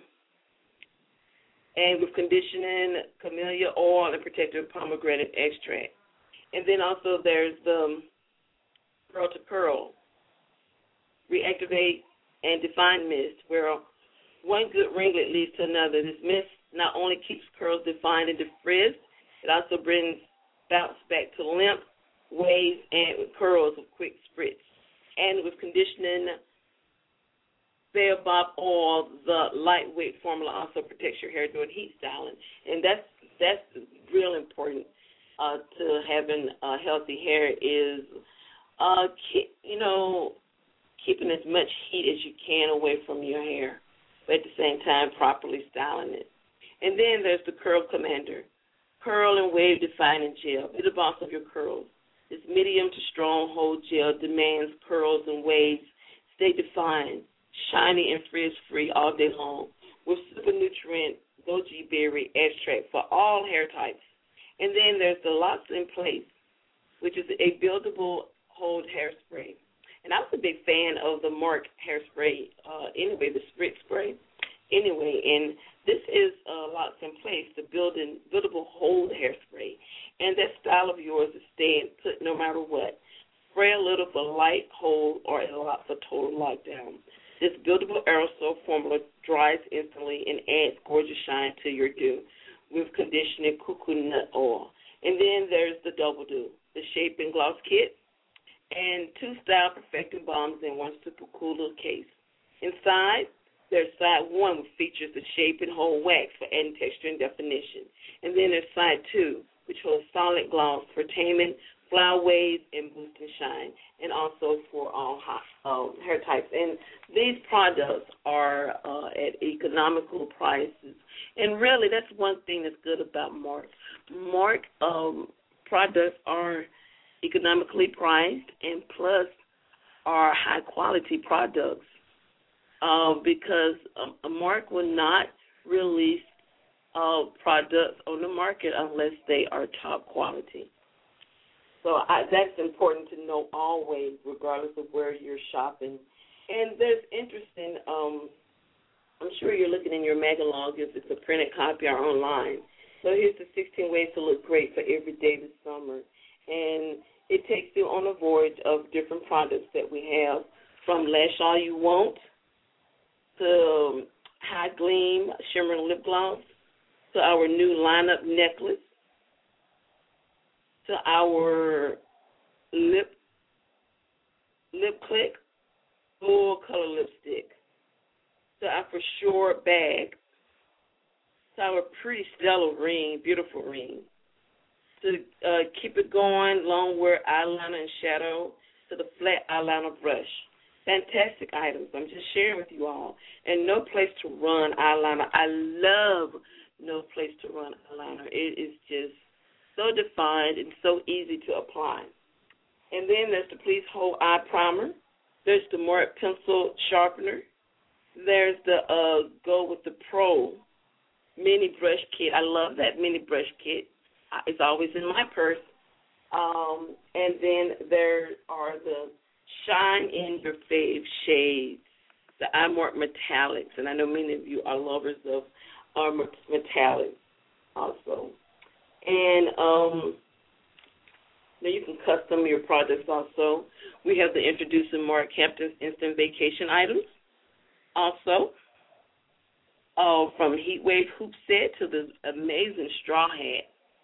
and with conditioning, camellia oil, and protective pomegranate extract. And then also there's the Curl to Curl, Reactivate and Define Mist, where one good ringlet leads to another. This mist not only keeps curls defined and defrizzed, it also brings bounce back to limp, waves, and with curls with quick spritz. And with conditioning baobab oil, the lightweight formula also protects your hair during heat styling. And that's that's real important uh, to having uh, healthy hair is, uh, keep, you know, keeping as much heat as you can away from your hair, but at the same time properly styling it. And then there's the Curl Commander, Curl and Wave Defining Gel. Be the boss of your curls. This medium to strong hold gel demands curls and waves stay defined, shiny and frizz-free all day long with super nutrient goji berry extract for all hair types. And then there's the Locks in Place, which is a buildable hold hairspray. And I was a big fan of the Mark hairspray uh, anyway, the spritz spray. Anyway, and this is uh, Locks in Place, the building, buildable hold hairspray. And that style of yours is staying put no matter what. Spray a little for light hold or a lot for total lockdown. This buildable aerosol formula dries instantly and adds gorgeous shine to your do with conditioning coconut oil. And then there's the Double Do, the Shape and Gloss Kit, and two style perfecting bombs in one super cool little case. Inside, there's side one, which features the Shape and Hold wax for adding texture and definition. And then there's side two, which holds solid gloss for taming flower waves and boosting shine, and also for all hot, um, hair types. And these products are uh, at economical prices. And really, that's one thing that's good about Mark. Mark um, products are economically priced and plus are high-quality products uh, because um, Mark will not release uh, products on the market unless they are top quality. So I, that's important to know always, regardless of where you're shopping. And there's interesting, um, I'm sure you're looking in your Magalog if it's a printed copy or online. So here's the sixteen ways to look great for every day this summer. And it takes you on a voyage of different products that we have, from Lash All You Want to High Gleam Shimmering Lip Gloss to our new lineup necklace, to our lip lip click full color lipstick, to our For Sure bag, to our Pretty Stellar ring, beautiful ring, to uh, keep it going, long wear eyeliner and shadow, to the flat eyeliner brush. Fantastic items. I'm just sharing with you all. And No Place to Run eyeliner. I love No Place to Run eyeliner. It is just so defined and so easy to apply. And then there's the Please Hold Eye Primer. There's the Mort Pencil Sharpener. There's the uh, Go With The Pro Mini Brush Kit. I love that mini brush kit. It's always in my purse. Um, and then there are the Shine In Your Fave shades, the iMart Metallics. And I know many of you are lovers of uh, metallics also. And um, now you can custom your projects also. We have the Introducing Mark Hampton's Instant Vacation items. Also, uh, from Heat Wave Hoop Set to the amazing straw hat.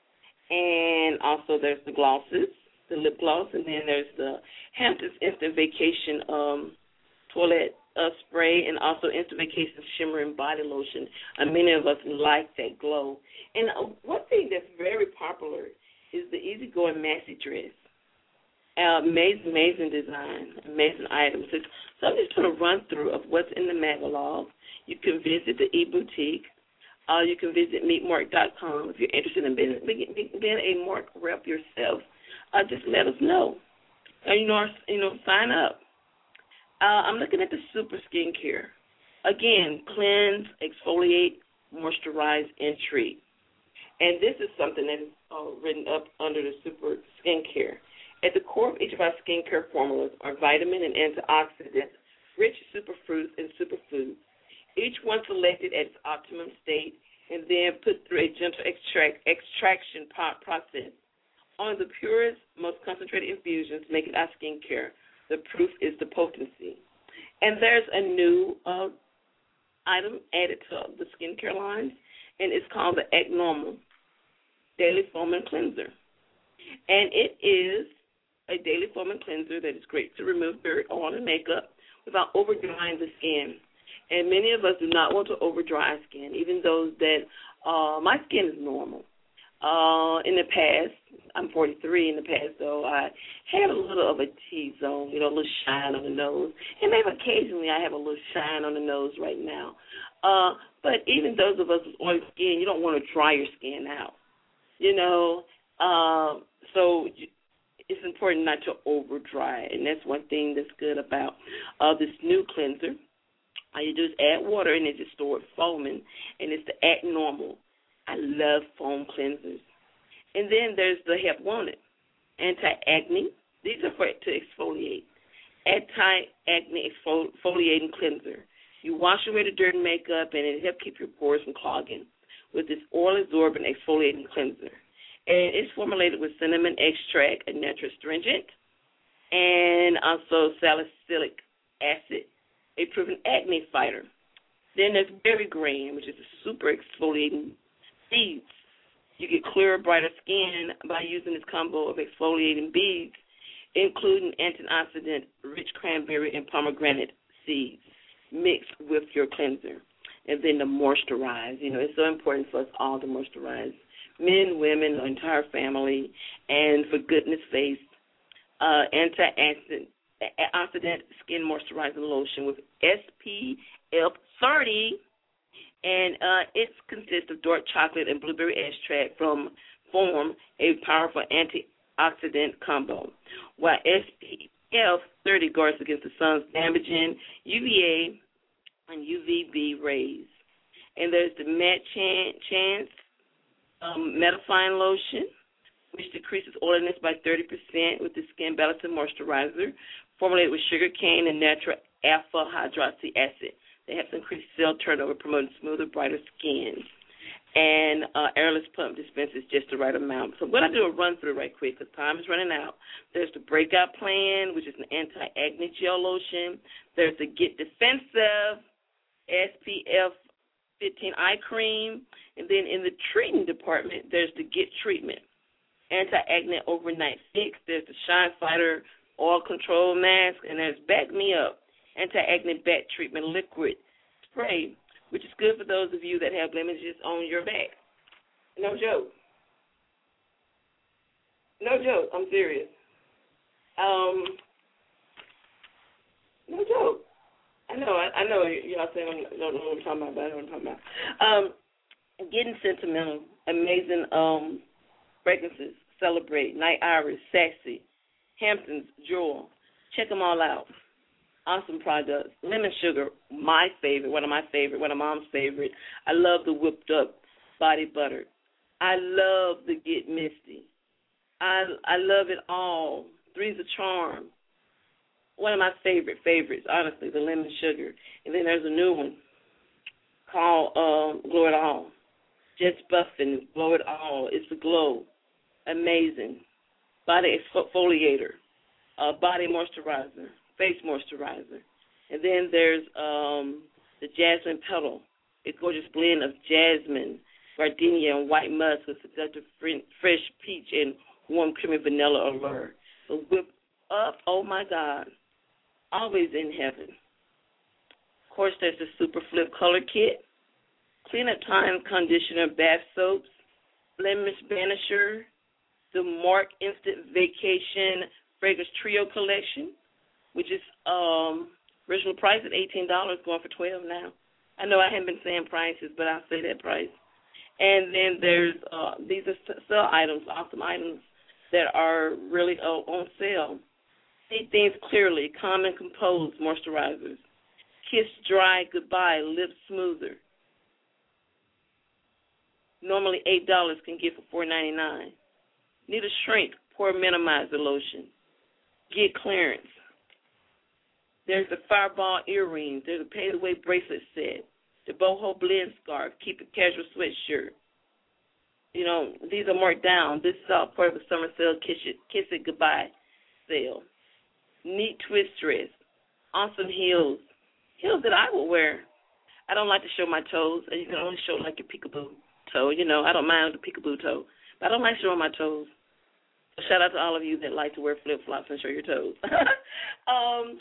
And also there's the glosses, the lip gloss, and then there's the Hampton's Instant Vacation um, toilet uh, spray, and also Instant Vacation shimmering body lotion. Uh, many of us like that glow. And uh, one thing that's very popular is the easygoing maxi dress. Uh, amazing, amazing design, amazing items. So I'm just going to run through of what's in the Magalog. You can visit the e-boutique. Uh, you can visit meet mark dot com if you're interested in being, being a Mark rep yourself. Uh, just let us know. Uh, you know, you know, sign up. Uh, I'm looking at the Super Skincare. Again, cleanse, exfoliate, moisturize, and treat. And this is something that is uh, written up under the Super Skincare. At the core of each of our skincare formulas are vitamin and antioxidant rich superfruits and superfoods, each one selected at its optimum state and then put through a gentle extract, extraction process. Only the purest, most concentrated infusions make it our skincare. The proof is the potency. And there's a new uh, item added to the skincare lines, and it's called the Act Normal Daily Foaming Cleanser. And it is a daily foaming cleanser that is great to remove dirt, oil, and makeup without over-drying the skin. And many of us do not want to over-dry our skin, even those that, uh, my skin is normal. Uh, in the past, I'm forty-three. In the past, though, I had a little of a T-zone, you know, a little shine on the nose. And maybe occasionally I have a little shine on the nose right now. Uh, but even those of us with oily skin, you don't want to dry your skin out, you know. Uh, so it's important not to over-dry it. And that's one thing that's good about uh, this new cleanser. All you do is add water, and it's just stored foaming, and it's the Act Normal. I love foam cleansers. And then there's the Help Wanted, anti-acne. These are for to exfoliate. Anti-acne exfoliating cleanser. You wash away the dirt and makeup, and it helps keep your pores from clogging with this oil-absorbent exfoliating cleanser. And it's formulated with cinnamon extract, a natural astringent, and also salicylic acid, a proven acne fighter. Then there's Berry Green, which is a super exfoliating seeds. You get clearer, brighter skin by using this combo of exfoliating beads, including antioxidant-rich cranberry and pomegranate seeds mixed with your cleanser. And then the moisturize. You know, it's so important for us all to moisturize. Men, women, the entire family, and for goodness sakes, uh, antioxidant oxidant skin moisturizing lotion with S P F thirty, and uh, it consists of dark chocolate and blueberry extract from form a powerful antioxidant combo, while S P F thirty guards against the sun's damaging U V A and U V B rays. And there's the Matte Chance um, Mattifying Lotion, which decreases oiliness by thirty percent with the skin balancing moisturizer, formulated with sugar cane and natural alpha hydroxy acid. They have increased cell turnover, promoting smoother, brighter skin. And uh, airless pump dispenses just the right amount. So I'm going to do a run-through right quick because time is running out. There's the Breakout Plan, which is an anti-acne gel lotion. There's the Get Defensive S P F fifteen eye cream. And then in the treating department, there's the Get Treatment Anti-Acne Overnight Fix. There's the Shine Fighter Oil Control Mask. And there's Back Me Up Anti-Acne Back Treatment Liquid Spray, which is good for those of you that have blemishes on your back. No joke. No joke. I'm serious. Um, no joke. I know. I, I know y'all saying I don't know what I'm talking about, but I know what I'm talking about. Um, Getting Sentimental, amazing um, fragrances. Celebrate, Night Iris, Sassy, Hamptons, Jewel. Check them all out. Awesome products. Lemon Sugar, my favorite, one of my favorite, one of Mom's favorite. I love the Whipped Up Body Butter. I love the Get Misty. I I love it all. Three's a Charm. One of my favorite favorites, honestly, the Lemon Sugar. And then there's a new one called um, Glow It All. Just Buffing, Glow It All. It's a glow. Amazing. Body exfoliator, uh, body moisturizer, face moisturizer. And then there's um, the Jasmine Petal, a gorgeous blend of jasmine, gardenia, and white musk with seductive fresh peach and warm creamy vanilla allure. So whip up, oh my God, always in heaven. Of course, there's the Super Flip Color Kit, Cleanup Time Conditioner Bath Soaps, Blemish Banisher, the Mark Instant Vacation Fragrance Trio Collection, which is um, original price at eighteen dollars, going for twelve dollars now. I know I haven't been saying prices, but I'll say that price. And then there's, uh, these are sale items, awesome items that are really uh, on sale. See Things Clearly, Calm and Compose Moisturizers. Kiss Dry Goodbye Lip Smoother. Normally eight dollars can get for four ninety-nine. Need a Shrink Pore Minimizer Lotion. Get Clearance. There's the Fireball earrings. There's a pay-away bracelet set. The boho blend scarf. Keep it casual sweatshirt. You know, these are marked down. This is all part of the summer sale, kiss it, kiss it goodbye sale. Neat twist dress. Awesome heels. Heels that I will wear. I don't like to show my toes. You can only show like your peekaboo toe. You know, I don't mind the peekaboo toe. But I don't like showing my toes. So shout out to all of you that like to wear flip-flops and show your toes. um,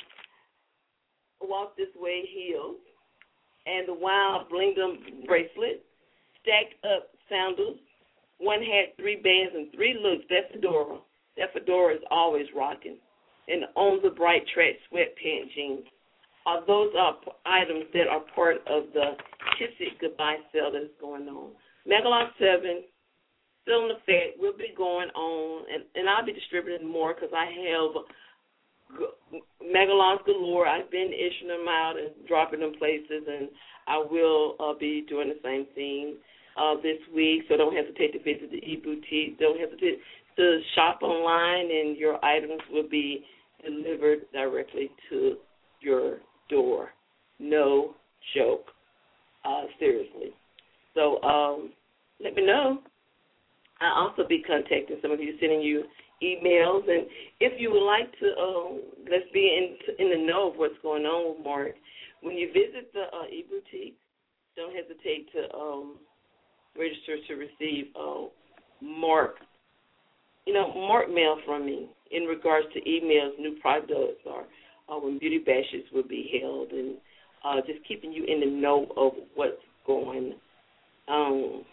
walk this way heels. And the wild blingdom bracelet. Stacked up sandals. One had three bands and three looks. That fedora. That fedora is always rocking. And owns the bright track sweatpant jeans. Uh, those are p- items that are part of the Kiss It Goodbye sale that is going on. Megalon seven, still in effect, will be going on, and, and I'll be distributing more because I have g- Megalons galore. I've been issuing them out and dropping them places, and I will uh, be doing the same thing uh, this week, so don't hesitate to visit the e-boutique. Don't hesitate to shop online, and your items will be delivered directly to your door. No joke. Uh, seriously. So um, let me know. I'll also be contacting some of you, sending you emails. And if you would like to, uh, let's be in, in the know of what's going on with Mark. When you visit the uh, e-boutique, don't hesitate to um, register to receive uh, Mark, you know, Mark mail from me in regards to emails, new products, or uh, when beauty bashes will be held, and uh, just keeping you in the know of what's going on.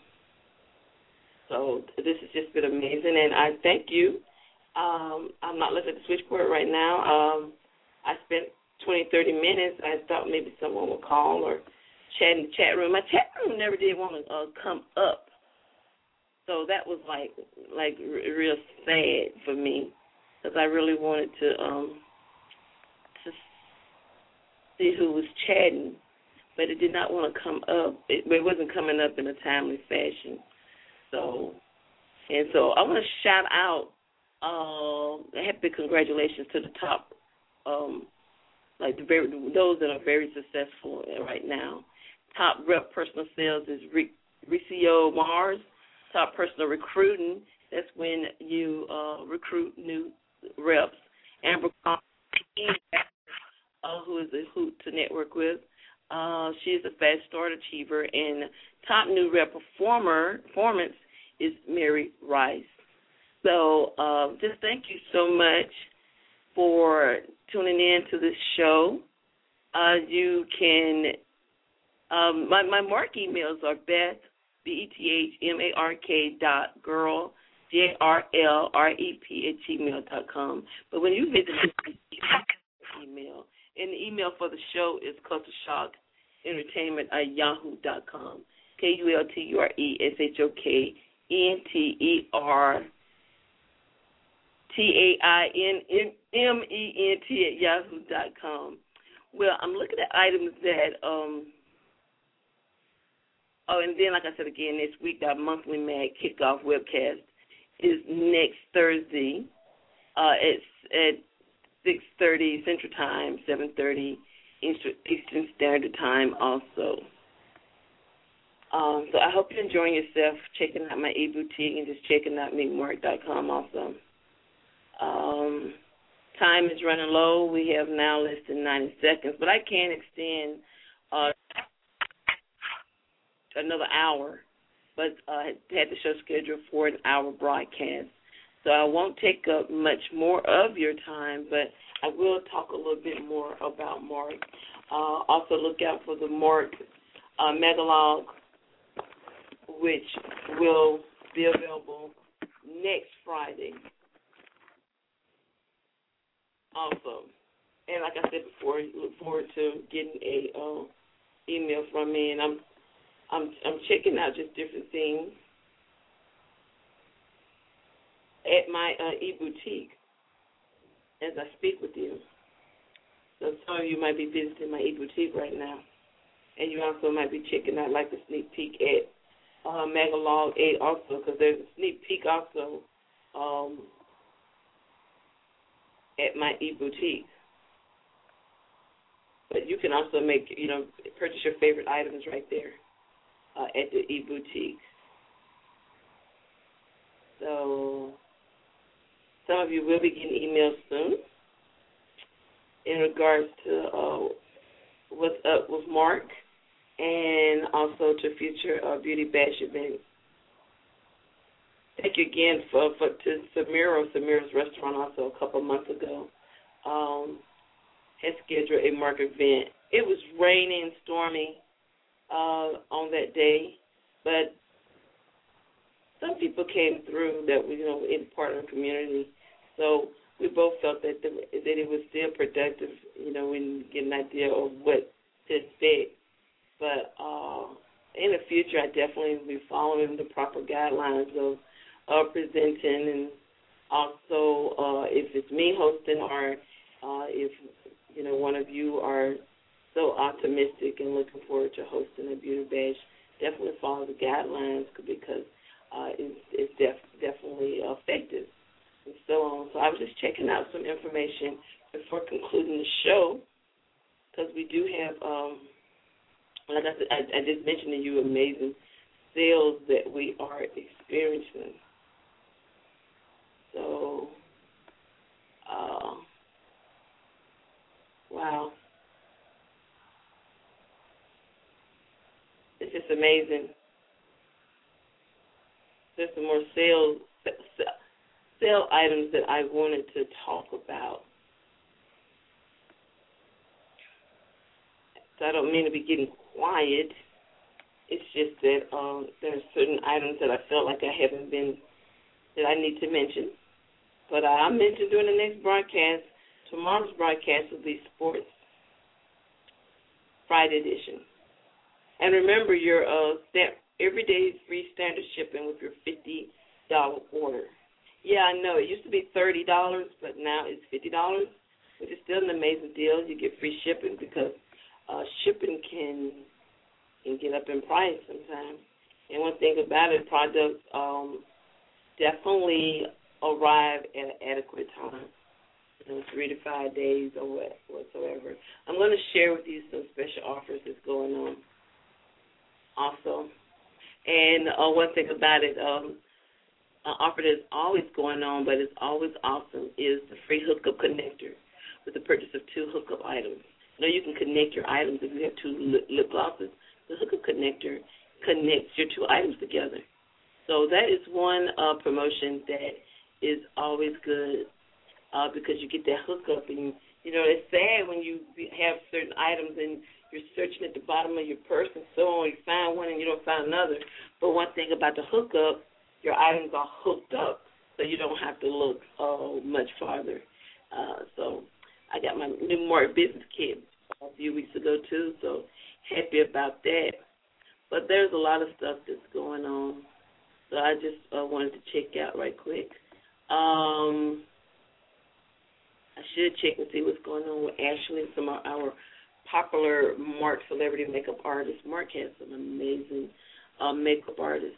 So this has just been amazing, and I thank you. Um, I'm not looking at the switchboard right now. Um, I spent twenty, thirty minutes. I thought maybe someone would call or chat in the chat room. My chat room never did want to uh, come up. So that was like like r- real sad for me because I really wanted to um, to see who was chatting, but it did not want to come up. It, it wasn't coming up in a timely fashion. So and so I want to shout out uh, happy congratulations to the top, um, like the very those that are very successful right now. Top rep personal sales is Ricio Mars. Top personal recruiting, that's when you uh, recruit new reps. Amber, uh, who is a hoot to network with. Uh, she is a fast start achiever. And top new rep performer performance is Mary Rice. So uh, just thank you so much for tuning in to this show. Uh, you can, um, my, my mark emails are Beth, B E T H M A R K dot girl, J R L R E P at gmail dot com. But when you visit this email, and the email for the show is Culture Shock Entertainment at yahoo dot com. K U L T U R E S H O K N T E R T A I N M E N T at yahoo dot com. Well, I'm looking at items that, um, oh, and then, like I said again, this week, our monthly Mag Kickoff webcast is next Thursday. Uh, it's at six thirty Central Time, seven thirty Eastern Standard Time also. Um, so I hope you're enjoying yourself, checking out my e-boutique and just checking out meet mark dot com also. Um, time is running low. We have now less than ninety seconds, but I can extend uh, another hour, but uh, had the show scheduled for an hour broadcast. So I won't take up much more of your time, but I will talk a little bit more about Mark. Uh, also look out for the Mark uh, Megalog, which will be available next Friday. Also, and like I said before, look forward to getting a uh, email from me, and I'm I'm I'm checking out just different things at my uh, e-boutique as I speak with you. So some of you might be visiting my e-boutique right now, and you also might be checking out like the sneak peek at uh, Megalog eight also, because there's a sneak peek also um, at my e-boutique. But you can also make, you know, purchase your favorite items right there uh, at the e-boutique. So some of you will be getting emails soon in regards to uh, what's up with Mark and also to future uh, Beauty Bash events. Thank you again for, for to Samira, Samira's Restaurant also a couple months ago. Um, had scheduled a Mark event. It was rainy and stormy uh, on that day, but some people came through that were, you know, in part of the community. So we both felt that the, that it was still productive, you know, when you get an idea of what to expect. But uh, in the future, I definitely will be following the proper guidelines of, of presenting, and also uh, if it's me hosting or uh, if, you know, one of you are so optimistic and looking forward to hosting a Beauty Bash, definitely follow the guidelines because uh, it's, it's def- definitely effective and so on. So I was just checking out some information before concluding the show because we do have, um, like I said, I, I just mentioned to you amazing sales that we are experiencing. So, uh, wow. It's just amazing. There's some more sales, sale items that I wanted to talk about. So I don't mean to be getting quiet. It's just that um, there are certain items that I felt like I haven't been, that I need to mention. But I'll mention during the next broadcast. Tomorrow's broadcast will be Sports Friday edition. And remember, your uh, everyday free standard shipping with your fifty dollars order. Yeah, I know. It used to be thirty dollars, but now it's fifty dollars, which is still an amazing deal. You get free shipping because uh, shipping can can get up in price sometimes. And one thing about it, products um, definitely arrive at an adequate time, you know, three to five days or what, whatsoever. I'm going to share with you some special offers that's going on also. And uh, one thing about it, um, an offer that's always going on, but it's always awesome, is the free hookup connector with the purchase of two hookup items. You know, you can connect your items if you have two lip glosses. The hookup connector connects your two items together. So that is one uh, promotion that is always good uh, because you get that hookup. And, you know, it's sad when you have certain items and you're searching at the bottom of your purse and so on. You find one and you don't find another. But one thing about the hookup, your items are hooked up, so you don't have to look uh, much farther. Uh, so I got my new Mark business kit a few weeks ago, too, so happy about that. But there's a lot of stuff that's going on, so I just uh, wanted to check out right quick. Um, I should check and see what's going on with Ashley, some of our popular Mark celebrity makeup artists. Mark has some amazing uh, makeup artists.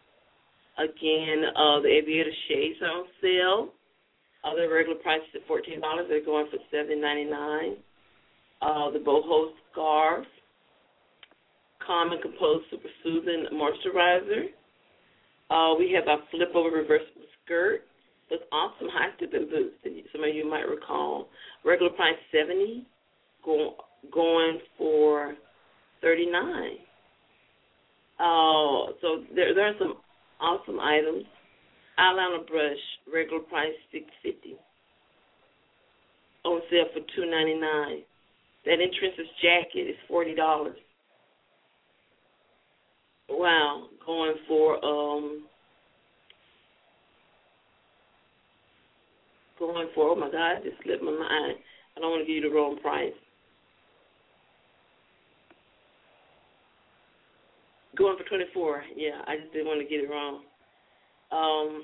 Again, uh, the Aviator shades are on sale. Uh, their regular price is at fourteen dollars. They're going for seven ninety-nine. Uh, the Boho Scarf, Calm and Composed Super Soothing Moisturizer. Uh, we have our flip-over reversible skirt with awesome high-stepping boots that some of you might recall. Regular price seventy dollars, go, going for thirty-nine dollars. Uh, so there, there are some awesome items. Eyeliner brush, regular price six fifty. On sale for two ninety-nine. That Intrinsics jacket is forty dollars. Wow, going for um, going for oh my God, it just slipped my mind. I don't want to give you the wrong price. Going for twenty-four. Yeah, I just didn't want to get it wrong. Um,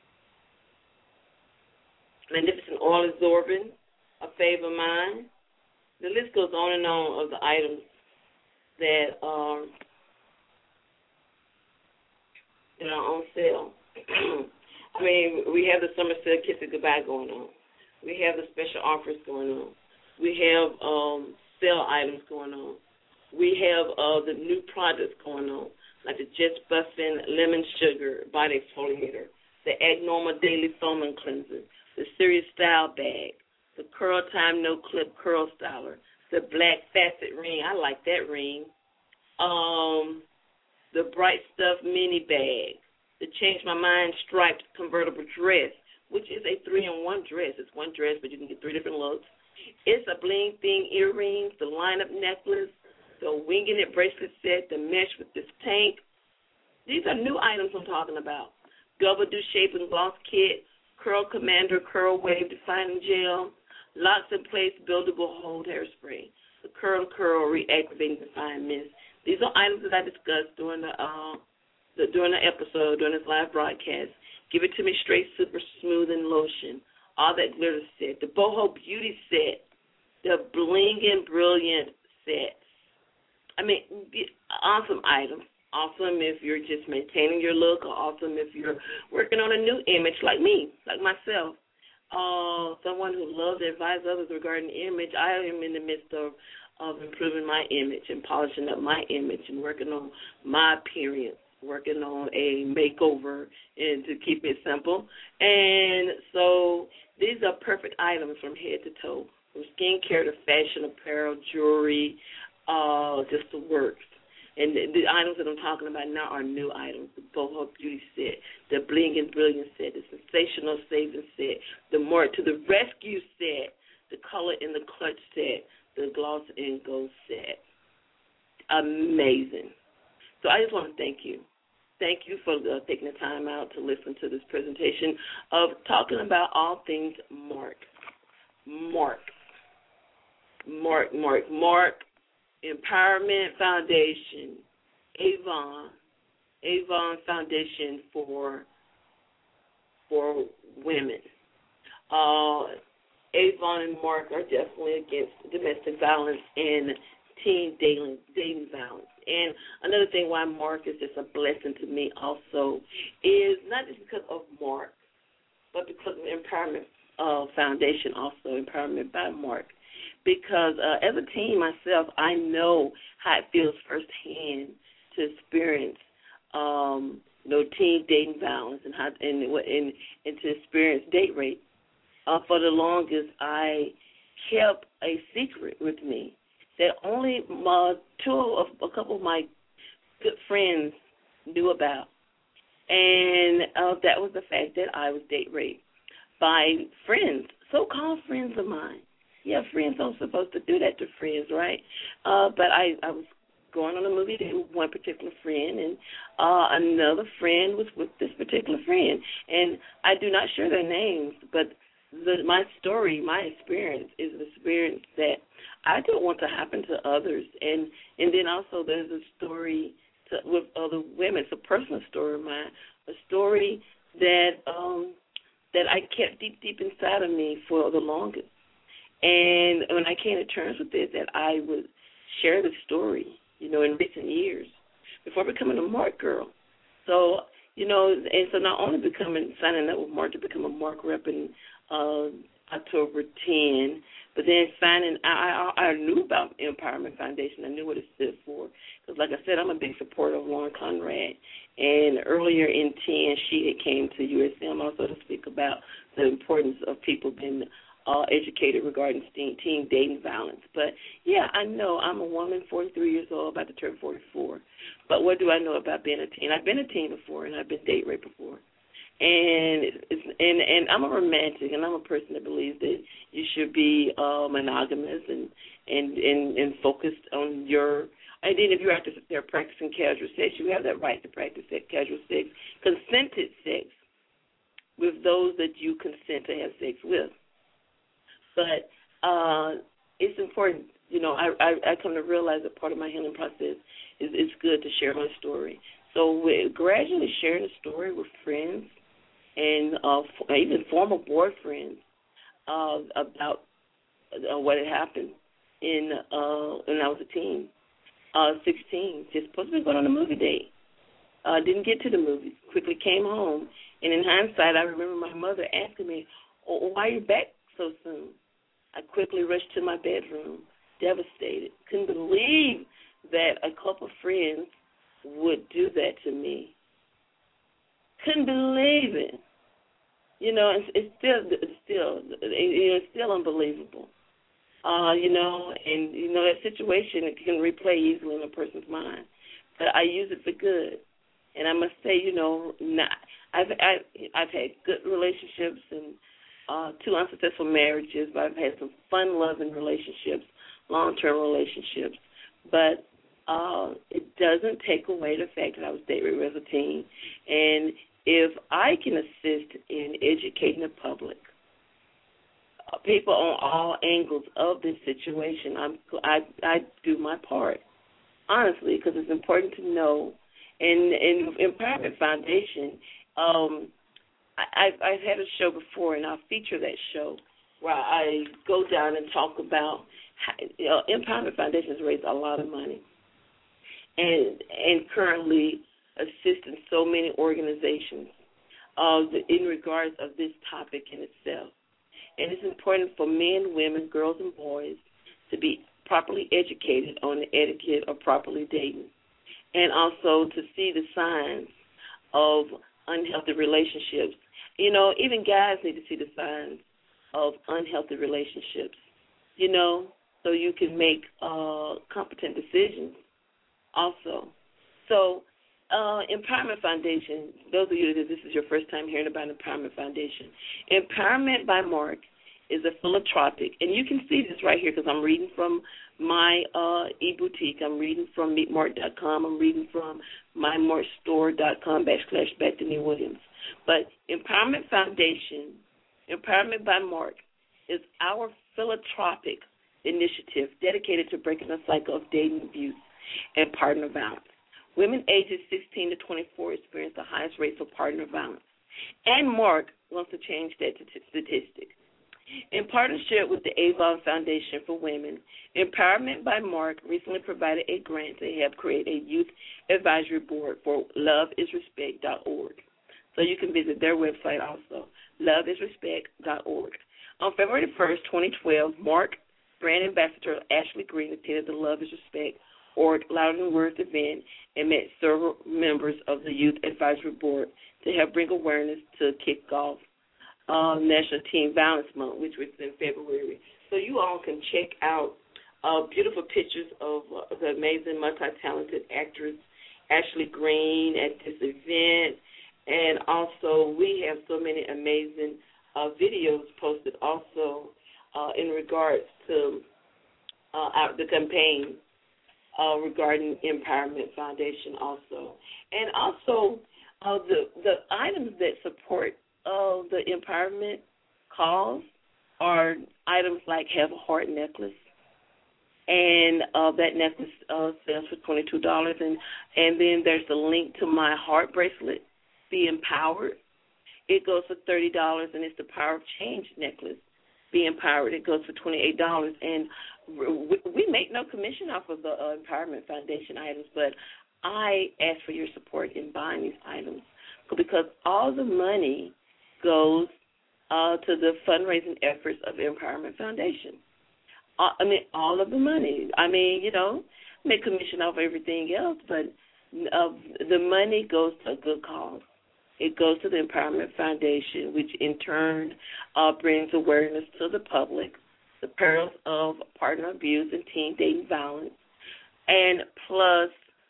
Magnificent Oil Absorbing, a fave of mine. The list goes on and on of the items that are, that are on sale. I mean, we have the summer sale Kiss It Goodbye going on. We have the special offers going on. We have um, sale items going on. We have uh, the new products going on, like the Just Bustin' Lemon Sugar Body Exfoliator, the Agnorma Daily Foaming Cleanser, the Serious Style Bag, the Curl Time No Clip Curl Styler, the Black Facet Ring. I like that ring. Um, the Bright Stuff Mini Bag, the Change My Mind Striped Convertible Dress, which is a three-in-one dress. It's one dress, but you can get three different looks. It's a Bling Thing earrings, the Line-Up necklace, the Winging It bracelet set, the mesh with this tank. These are new items I'm talking about. Double Do Shape and Gloss Kit, Curl Commander Curl Wave Defining Gel, Locks in Place Buildable Hold Hairspray, the Curl Curl Reactivating Define Mist. These are items that I discussed during the, uh, the during the episode, during this live broadcast. Give It To Me Straight Super Smooth and Lotion, All That Glitter Set, the Boho Beauty Set, the Bling and Brilliant Set. I mean, awesome items. Awesome if you're just maintaining your look, or awesome if you're working on a new image like me, like myself. Uh, someone who loves to advise others regarding image. I am in the midst of, of improving my image and polishing up my image and working on my appearance, working on a makeover, and to keep it simple. And so these are perfect items from head to toe, from skincare to fashion apparel, jewelry, uh, just the works. And the, the items that I'm talking about now are new items. The Boho Beauty Set, the Bling and Brilliant Set, the Sensational Saving Set, the More to the Rescue Set, the Color in the Clutch Set, the Gloss and Go Set. Amazing. So I just want to thank you. Thank you for uh, taking the time out to listen to this presentation of talking about all things Mark. Mark. Mark, Mark, Mark. Empowerment Foundation, Avon, Avon Foundation for for women. Uh, Avon and Mark are definitely against domestic violence and teen dating, dating violence. And another thing why Mark is just a blessing to me also is not just because of Mark, but because of the Empowerment uh, Foundation, also Empowerment by Mark. Because uh, as a teen myself, I know how it feels firsthand to experience, um, you know, teen dating violence and how and and, and to experience date rape. Uh, for the longest, I kept a secret with me that only uh, two of a couple of my good friends knew about, and uh, that was the fact that I was date raped by friends, so-called friends of mine. Yeah, friends aren't supposed to do that to friends, right? Uh, but I, I was going on a movie date with one particular friend, and uh, another friend was with this particular friend. And I do not share their names, but the, my story, my experience is an experience that I don't want to happen to others. And and then also there's a story to, with other women. It's a personal story of mine, a story that um, that I kept deep, deep inside of me for the longest. And when I came to terms with it, that I would share the story, you know, in recent years before becoming a Mark girl. So, you know, and so not only becoming, signing up with Mark to become a Mark rep in uh, October tenth, but then signing, I, I, I knew about Empowerment Foundation. I knew what it stood for. Because like I said, I'm a big supporter of Lauren Conrad. And earlier in ten, she had came to U S M also to speak about the importance of people being Uh, educated regarding teen, teen dating violence. But, yeah, I know I'm a woman, forty-three years old, about to turn forty-four. But what do I know about being a teen? I've been a teen before, and I've been date raped before. And it's, and and I'm a romantic, and I'm a person that believes that you should be uh, monogamous and, and, and, and focused on your, and then if you're out there practicing casual sex, you have that right to practice that casual sex, consented sex, with those that you consent to have sex with. But uh, it's important, you know, I, I, I come to realize that part of my healing process is it's good to share my story. So we're gradually sharing the story with friends and uh, even former boyfriends uh, about uh, what had happened in uh, when I was a teen, uh, sixteen, just supposed to be going on a movie date. Uh, didn't get to the movie, quickly came home. And in hindsight, I remember my mother asking me, oh, why are you back so soon? I quickly rushed to my bedroom, devastated. Couldn't believe that a couple of friends would do that to me. Couldn't believe it. You know, it's, it's still, it's still, you know, it's still unbelievable. Uh, you know, and you know that situation it can replay easily in a person's mind, but I use it for good. And I must say, you know, not, I've I, I've had good relationships and uh, two unsuccessful marriages, but I've had some fun, loving relationships, long-term relationships. But uh, it doesn't take away the fact that I was date raped as a teen, and if I can assist in educating the public, uh, people on all angles of this situation, I'm, I, I do my part, honestly, because it's important to know. And in Empowerment Foundation, um, I, I've, I've had a show before, and I'll feature that show where I go down and talk about how, you know, Empowerment Foundation has raised a lot of money and and currently assisting so many organizations uh, in regards of this topic in itself. And it's important for men, women, girls, and boys to be properly educated on the etiquette of properly dating, and also to see the signs of unhealthy relationships. You know, even guys need to see the signs of unhealthy relationships, you know, so you can make uh, competent decisions also. So uh, Empowerment Foundation, those of you that this is your first time hearing about Empowerment Foundation, Empowerment by Mark is a philanthropic, and you can see this right here because I'm reading from my uh, e-boutique. I'm reading from meet mark dot com. I'm reading from my mark store dot com backslash Bethany Williams. But Empowerment Foundation, Empowerment by Mark, is our philanthropic initiative dedicated to breaking the cycle of dating abuse and partner violence. Women ages sixteen to twenty-four experience the highest rates of partner violence. And Mark wants to change that t- statistic. In partnership with the Avon Foundation for Women, Empowerment by Mark recently provided a grant to help create a youth advisory board for love is respect dot org. So you can visit their website also, love is respect dot org. On February first, twenty twelve, Mark, brand ambassador Ashley Green, attended the Love is Respect org Louder Than Words event and met several members of the Youth Advisory Board to help bring awareness to kick off uh, National Teen Violence Month, which was in February. So you all can check out uh, beautiful pictures of uh, the amazing multi-talented actress Ashley Green at this event. And also we have so many amazing uh, videos posted also uh, in regards to uh, our, the campaign uh, regarding Empowerment Foundation also. And also uh, the, the items that support uh, the empowerment cause are items like Have a Heart necklace. And uh, that necklace uh, sells for twenty-two dollars. And, and then there's a link to my heart bracelet, Be Empowered. It goes for thirty dollars, and it's the Power of Change necklace, Be Empowered. It goes for twenty-eight dollars. And we make no commission off of the uh, Empowerment Foundation items, but I ask for your support in buying these items because all the money goes uh, to the fundraising efforts of Empowerment Foundation. Uh, I mean, all of the money. I mean, you know, make commission off everything else, but uh, the money goes to a good cause. It goes to the Empowerment Foundation, which in turn uh, brings awareness to the public, the perils of partner abuse and teen dating violence, and plus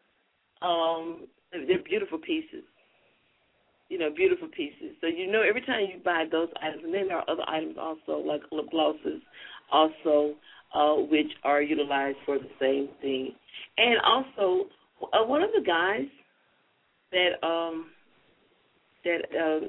um, they're beautiful pieces, you know, beautiful pieces. So, you know, every time you buy those items, and then there are other items also, like lip glosses also, uh, which are utilized for the same thing. And also, uh, one of the guys that um, that uh,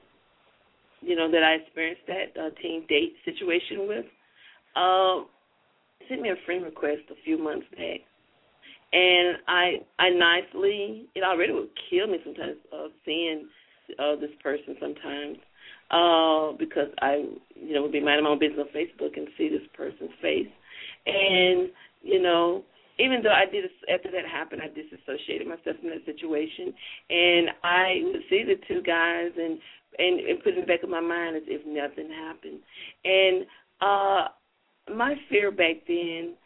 you know that I experienced that uh, teen date situation with, uh, sent me a friend request a few months back, and I I nicely, it already would kill me sometimes uh, seeing uh, this person sometimes uh, because I you know would be minding my own business on Facebook and see this person's face, and you know. Even though I did, after that happened, I disassociated myself from that situation, and I would see the two guys and, and, and put in the back of my mind as if nothing happened. And uh, my fear back then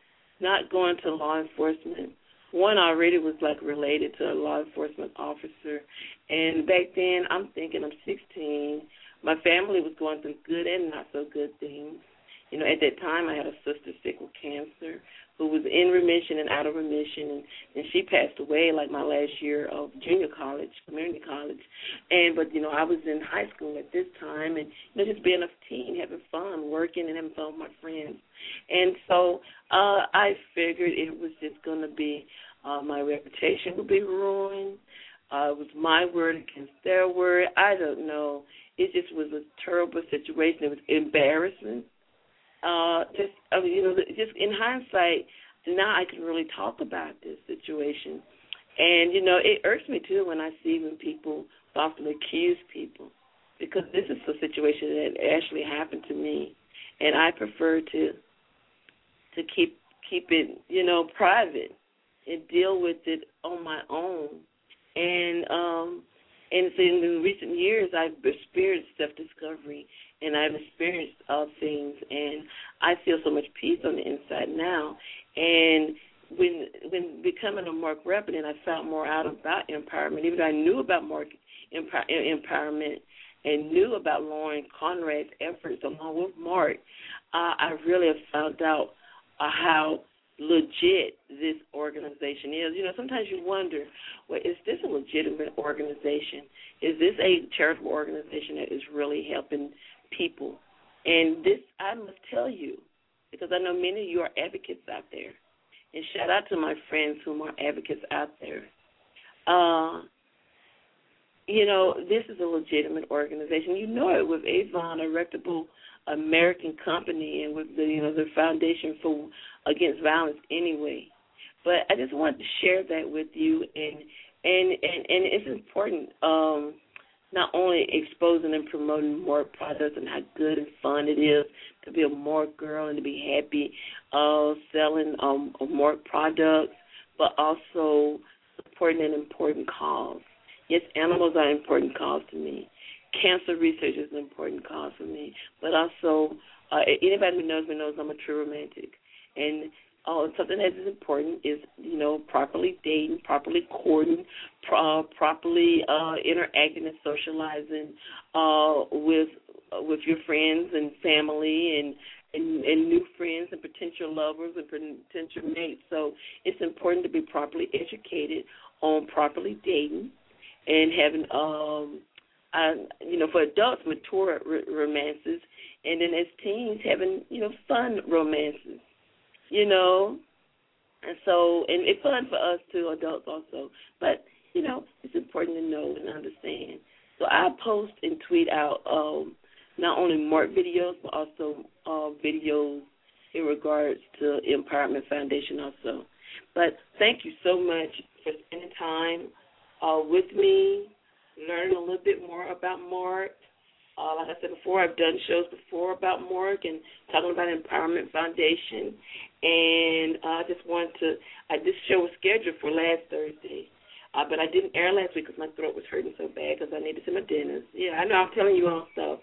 not going to law enforcement. One already was like related to a law enforcement officer, and back then I'm thinking I'm sixteen. My family was going through good and not so good things. You know, at that time I had a sister sick with cancer who was in remission and out of remission, and, and she passed away like my last year of junior college, community college. And but you know, I was in high school at this time, and you know, just being a teen, having fun, working, and having fun with my friends. And so uh, I figured it was just going to be uh, my reputation would be ruined. Uh, it was my word against their word. I don't know. It just was a terrible situation. It was embarrassing. Uh, just, I mean, you know, just in hindsight, now I can really talk about this situation. And, you know, it irks me, too, when I see when people often accuse people, because this is a situation that actually happened to me, and I prefer to to keep keep it, you know, private and deal with it on my own. And um, and so in the recent years, I've experienced self-discovery, and I've experienced uh, things, and I feel so much peace on the inside now. And when when becoming a Mark Repidant, I found more out about empowerment. Even though I knew about Mark empower, empowerment and knew about Lauren Conrad's efforts along with Mark, uh, I really have found out uh, how legit this organization is. You know, sometimes you wonder, well, is this a legitimate organization? Is this a charitable organization that is really helping people? And this, I must tell you, because I know many of you are advocates out there, and shout out to my friends who are advocates out there. Uh, you know, this is a legitimate organization. You know it with Avon, a reputable American company, and with the, you know, the Foundation for Against Violence anyway. But I just wanted to share that with you, and and, and, and it's important um, not only exposing and promoting more products and how good and fun it is to be a more girl and to be happy uh, selling um, more products, but also supporting an important cause. Yes, animals are an important cause to me. Cancer research is an important cause for me. But also, uh, anybody who knows me knows I'm a true romantic. And uh, something that is important is, you know, properly dating, properly courting, pro- properly uh, interacting and socializing uh, with uh, with your friends and family and, and, and new friends and potential lovers and potential mates. So it's important to be properly educated on properly dating and having, um, uh, you know, for adults, mature r- romances, and then as teens, having, you know, fun romances, you know. And so, and it's fun for us too, adults also. But, you know, it's important to know and understand. So I post and tweet out um, not only Mark videos, but also uh, videos in regards to Empowerment Foundation also. But thank you so much for spending time uh, with me, learning a little bit more about Mark. Uh, like I said before, I've done shows before about Mark and talking about Empowerment Foundation. And uh, I just wanted to, uh, this show was scheduled for last Thursday, uh, but I didn't air last week because my throat was hurting so bad because I needed to see my dentist. Yeah, I know I'm telling you all stuff.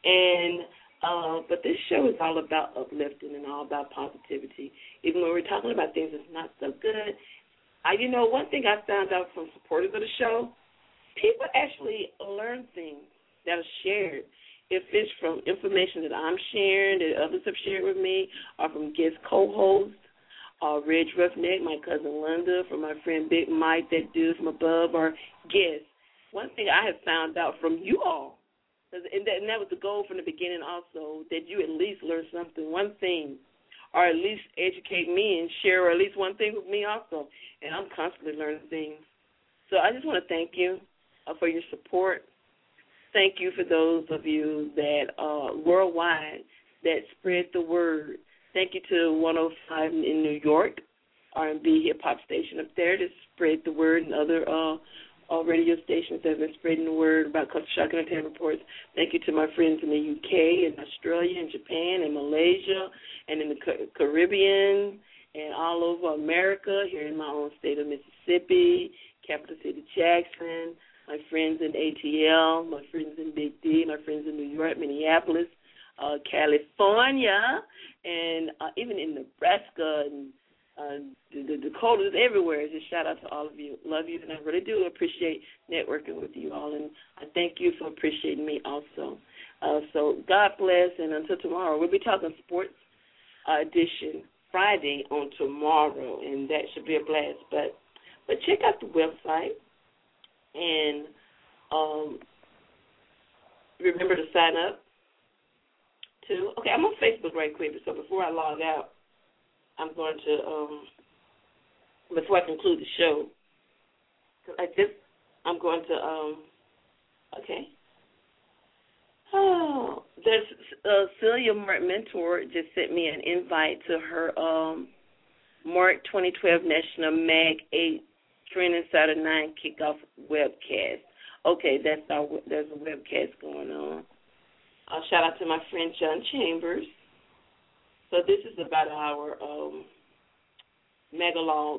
And uh, but this show is all about uplifting and all about positivity. Even when we're talking about things that's not so good, I, you know, one thing I found out from supporters of the show, people actually learn things that are shared. If it's from information that I'm sharing, that others have shared with me, or from guest co-hosts, or Reg Roughneck, my cousin Linda, from my friend Big Mike, that dude from above, or guests. One thing I have found out from you all, and that, and that was the goal from the beginning also, that you at least learn something, one thing, or at least educate me and share at least one thing with me also. And I'm constantly learning things. So I just want to thank you uh, for your support. Thank you for those of you that uh, worldwide that spread the word. Thank you to one oh five in New York, R and B hip-hop station up there that spread the word, and other uh, uh, radio stations that have been spreading the word about Culture Shock and Entertainment Reports. Thank you to my friends in the U K and Australia and Japan and Malaysia and in the Caribbean and all over America, here in my own state of Mississippi, capital city Jackson, my friends in A T L, my friends in Big D, my friends in New York, Minneapolis, uh, California, and uh, even in Nebraska and uh, the, the Dakotas, everywhere. Just shout out to all of you. Love you, and I really do appreciate networking with you all, and I thank you for appreciating me also. Uh, so God bless, and until tomorrow, we'll be talking sports uh, edition Friday on tomorrow, and that should be a blast. But but check out the website, and um, remember to sign up too. Okay, I'm on Facebook right quick, so before I log out, I'm going to, um, before I conclude the show, I just, I'm going to, um, okay. Oh, there's uh, Celia Mark Mentor just sent me an invite to her um, Mark twenty twelve National Mag eight Training Saturday nine Kickoff webcast. Okay, that's our, there's a webcast going on. Uh, shout out to my friend John Chambers. So this is about our um, Megalog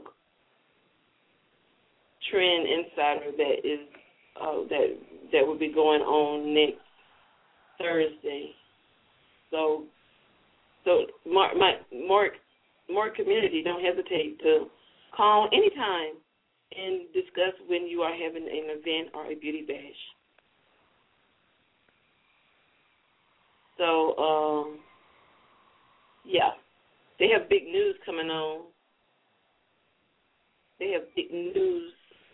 Trend Insider that is uh, that that will be going on next Thursday. So so Mark, my Mark Mark community, don't hesitate to call anytime and discuss when you are having an event or a beauty bash. So, um, yeah, they have big news coming on. They have big news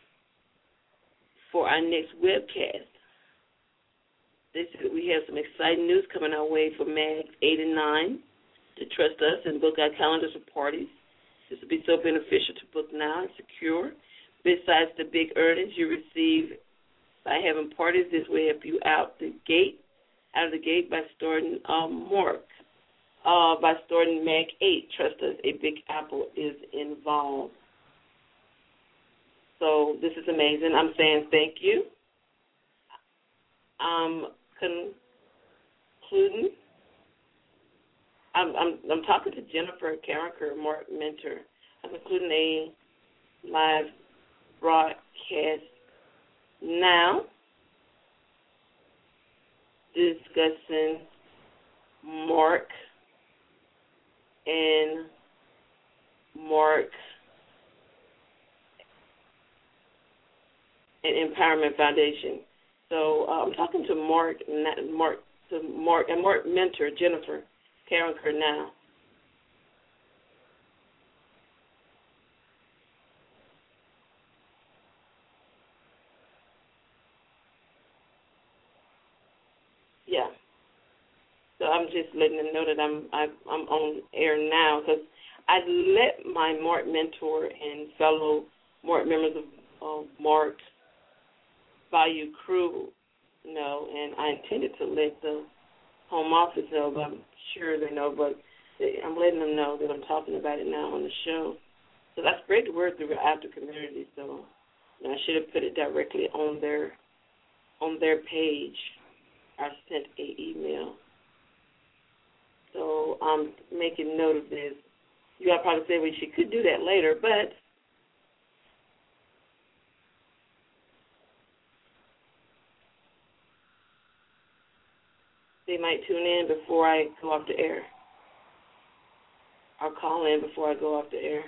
for our next webcast. They said we have some exciting news coming our way for Mag eight and nine to trust us and book our calendars for parties. This will be so beneficial to book now and secure. Besides the big earnings you receive by having parties, this will help you out the gate, out of the gate by starting um, Mark, uh, by starting Mag eight. Trust us, a Big Apple is involved. So this is amazing. I'm saying thank you. I'm concluding. I'm, I'm, I'm talking to Jennifer Carricker, Mark Mentor. I'm concluding a live broadcast now, discussing Mark and Mark and Empowerment Foundation. So uh, I'm talking to Mark, Mark, to Mark and Mark Mentor, Jennifer Carricker now. Yeah. So I'm just letting them know that I'm I, I'm on air now because I let my Mark Mentor and fellow Mark members of uh, Mark Bayou crew know, and I intended to let the home office know, but I'm sure they know, but they, I'm letting them know that I'm talking about it now on the show. So that's great to word throughout the community. So you know, I should have put it directly on their on their page. I sent an email. So I'm making note of this. You all probably say, well, she could do that later, but they might tune in before I go off the air. I'll call in before I go off the air.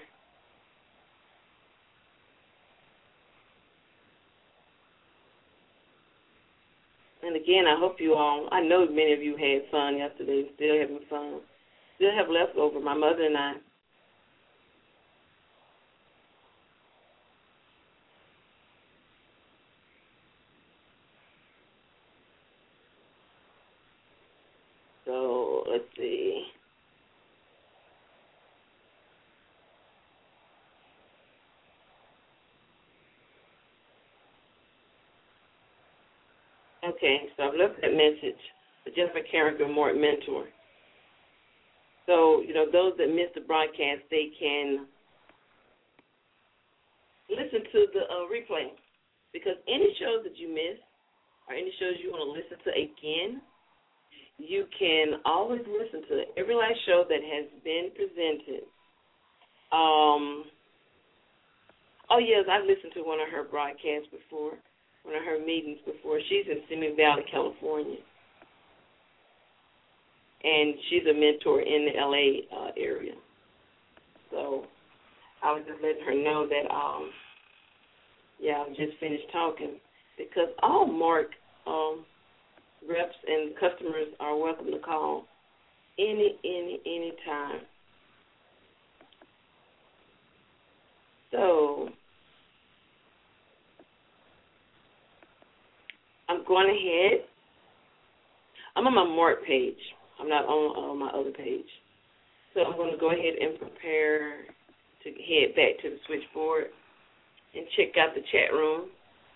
And again, I hope you all, I know many of you had fun yesterday, still having fun. Still have leftover, my mother and I. So, let's see. Okay, so I've left that message for Jennifer Carricker, Mark Mentor. So, you know, those that missed the broadcast, they can listen to the uh, replay. Because any shows that you missed or any shows you want to listen to again, you can always listen to it. Every last show that has been presented. Um, oh, yes, I've listened to one of her broadcasts before, one of her meetings before. She's in Simi Valley, California. And she's a mentor in the L A uh, area. So I was just letting her know that, um, yeah, I just finished talking because all Mark um, reps and customers are welcome to call any, any, any time. So I'm going ahead. I'm on my Mark page. I'm not on, on my other page. So I'm going to go ahead and prepare to head back to the switchboard and check out the chat room.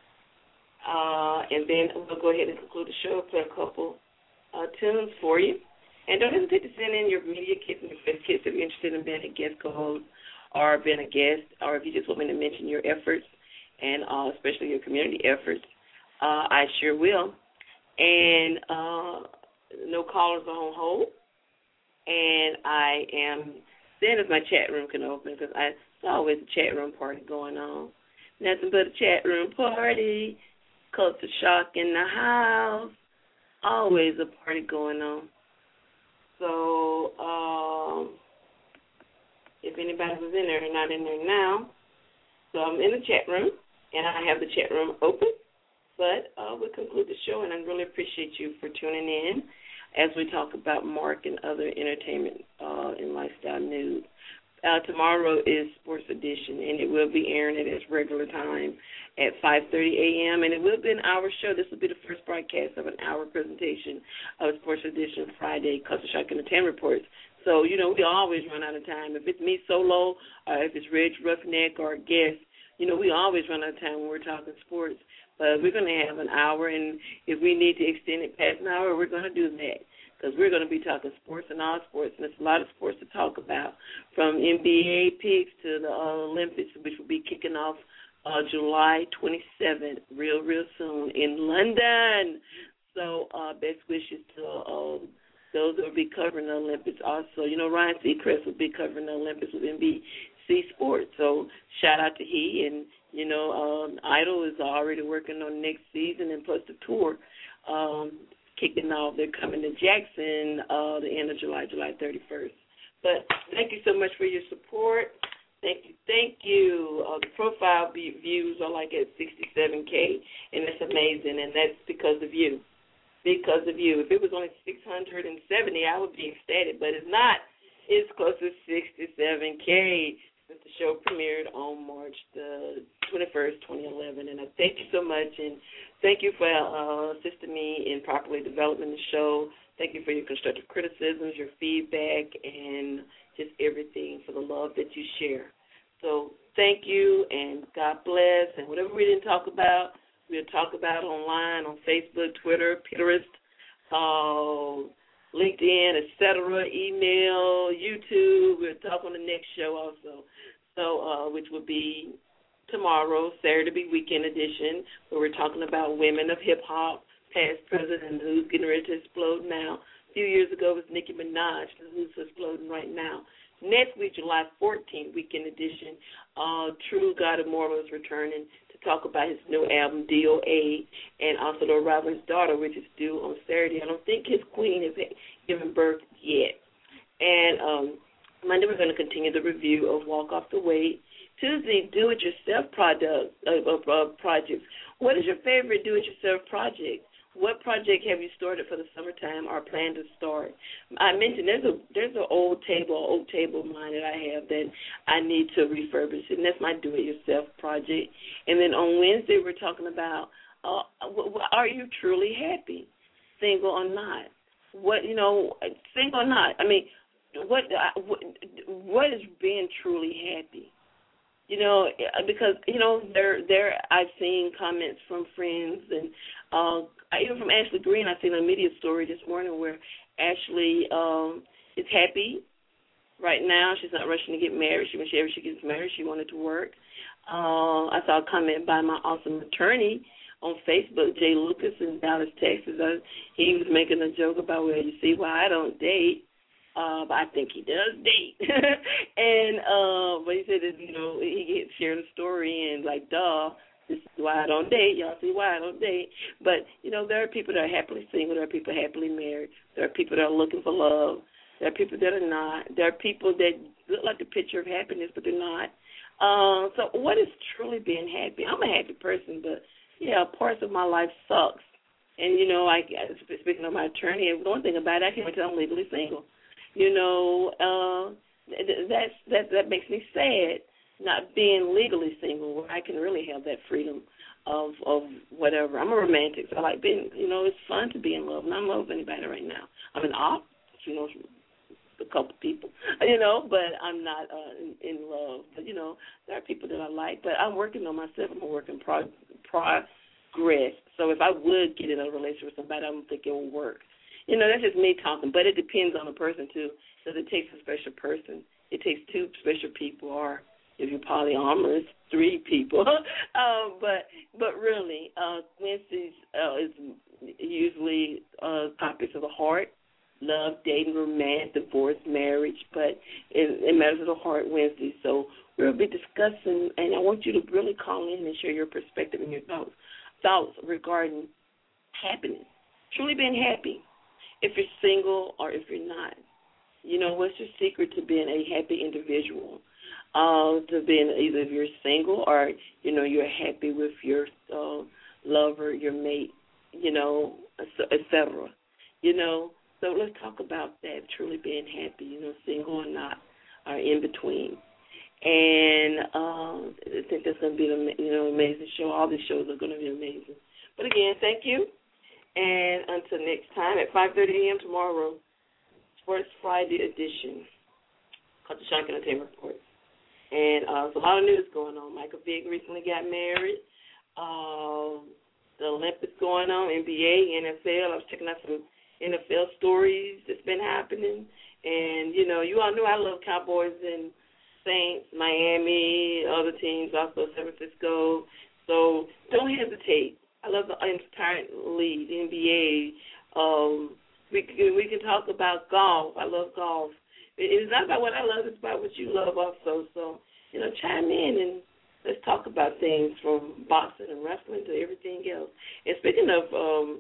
Uh, and then we'll go ahead and conclude the show, play a couple uh, tunes for you. And don't hesitate to send in your media kits and your face kits if you're interested in being a guest co-host or being a guest, or if you just want me to mention your efforts and uh, especially your community efforts. Uh, I sure will. And uh, no callers are on hold. And I am, then as my chat room can open, because I there's always a chat room party going on. Nothing but a chat room party. Culture shock in the house. Always a party going on. So um, if anybody was in there, they're not in there now. So I'm in the chat room, and I have the chat room open. But uh, we'll conclude the show, and I really appreciate you for tuning in as we talk about Mark and other entertainment uh, and lifestyle news. Uh, tomorrow is Sports Edition, and it will be airing at its regular time at five thirty a.m., and it will be an hour show. This will be the first broadcast of an hour presentation of Sports Edition Friday, Culture Shock Entertainment Reports. So, you know, we always run out of time. If it's me solo or if it's Reg Roughneck or a guest, you know, we always run out of time when we're talking sports. But we're going to have an hour, and if we need to extend it past an hour, we're going to do that, because we're going to be talking sports and all sports, and there's a lot of sports to talk about, from N B A picks to the uh, Olympics, which will be kicking off uh, July twenty-seventh, real, real soon in London. So uh, best wishes to uh, those that will be covering the Olympics also. You know, Ryan Seacrest will be covering the Olympics with N B C Sports, so shout out to he. And you know, um, Idol is already working on next season, and plus the tour um, kicking off. They're coming to Jackson uh, the end of July, July thirty-first. But thank you so much for your support. Thank you, thank you. Uh, the profile views are like at sixty-seven K, and it's amazing, and that's because of you. Because of you. If it was only six hundred seventy, I would be ecstatic, but it's not. It's close to sixty-seven K. Since the show premiered on March the twenty-first, twenty eleven. And I thank you so much, and thank you for uh, assisting me in properly developing the show. Thank you for your constructive criticisms, your feedback, and just everything, for the love that you share. So thank you, and God bless. And whatever we didn't talk about, we'll talk about online on Facebook, Twitter, Pinterest, uh, LinkedIn, et cetera, email, YouTube. We'll talk on the next show also, so uh, which will be tomorrow, Saturday Weekend Edition, where we're talking about women of hip-hop, past, present, and who's getting ready to explode now. A few years ago it was Nicki Minaj, who's exploding right now. Next week, July fourteenth, Weekend Edition, uh, True God of Mormon is returning to talk about his new album, D O A, and also the arrival of his daughter, which is due on Saturday. I don't think his queen has given birth yet. And um, Monday, we're going to continue the review of Walk Off the Weight. Tuesday, do-it-yourself product, uh, uh, projects. What is your favorite do-it-yourself project? What project have you started for the summertime or plan to start? I mentioned there's a there's an old table, old table of mine that I have that I need to refurbish, and that's my do-it-yourself project. And then on Wednesday, we're talking about uh, are you truly happy, single or not? What you know, single or not? I mean, what what, what is being truly happy? You know, because, you know, there, there. I've seen comments from friends and uh, even from Ashley Green. I seen a media story this morning where Ashley um, is happy right now. She's not rushing to get married. She, whenever she gets married, she wanted to work. Uh, I saw a comment by my awesome attorney on Facebook, Jay Lucas in Dallas, Texas. Uh, he was making a joke about, well, you see why I don't date. Uh, but I think he does date. and uh, but he said that, you know, he gets sharing a story and like, duh, this is why I don't date. Y'all see why I don't date. But, you know, there are people that are happily single. There are people happily married. There are people that are looking for love. There are people that are not. There are people that look like the picture of happiness, but they're not. Uh, so what is truly being happy? I'm a happy person, but, yeah, parts of my life sucks. And, you know, I speaking of my attorney, one thing about it, I can't tell I'm legally single. You know, uh, that's, that, that makes me sad, not being legally single, where I can really have that freedom of of whatever. I'm a romantic, so I like being, you know, it's fun to be in love. And I'm in love with anybody right now. I'm in awe, you know, a couple people, you know, but I'm not uh, in, in love. But, you know, there are people that I like, but I'm working on myself. I'm a work in prog- progress. So if I would get in a relationship with somebody, I don't think it will work. You know, that's just me talking, but it depends on the person, too. Does it takes a special person? It takes two special people, or if you're polyamorous, three people. um, but but really, uh, Wednesdays uh, is usually uh, topics of the heart. Love, dating, romance, divorce, marriage, but it, it matters of the heart Wednesday. So we'll be discussing, and I want you to really call in and share your perspective and your thoughts, thoughts regarding happiness, truly being happy, if you're single or if you're not. You know, what's your secret to being a happy individual? Uh, to being either if you're single or, you know, you're happy with your uh, lover, your mate, you know, et cetera. You know, so let's talk about that, truly being happy, you know, single or not, or in between. And um, I think that's going to be an you know, amazing show. All these shows are going to be amazing. But again, thank you. And until next time at five thirty a.m. tomorrow, Sports Friday edition, called the Shocking Entertainment Report. And uh, there's a lot of news going on. Michael Vick recently got married. Uh, the Olympics going on, N B A, N F L. I was checking out some N F L stories that's been happening. And, you know, you all know I love Cowboys and Saints, Miami, other teams, also San Francisco. So don't hesitate. I love the entire league, the N B A. Um, we, can, we can talk about golf. I love golf. It's not about what I love, it's about what you love also. So, you know, chime in and let's talk about things from boxing and wrestling to everything else. And speaking of um,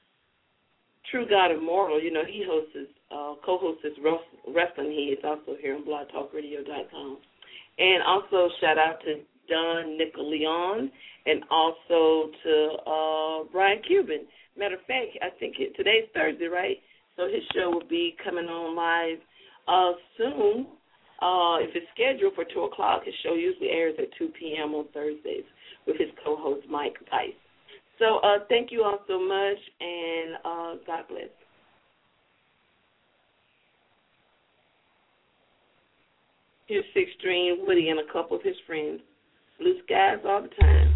True God Immortal, you know, he hosts, his, uh, co-hosts his Wrestling Heads also here on blog talk radio dot com. And also shout out to Don Nicoleon and also to uh, Brian Cuban. Matter of fact, I think it, today's Thursday, right? So his show will be coming on live Uh, soon. Uh, if it's scheduled for two o'clock, his show usually airs at two p.m. on Thursdays with his co-host, Mike Tice. So uh, thank you all so much, and uh, God bless. Here's Six String Woody and a couple of his friends. Blue skies all the time.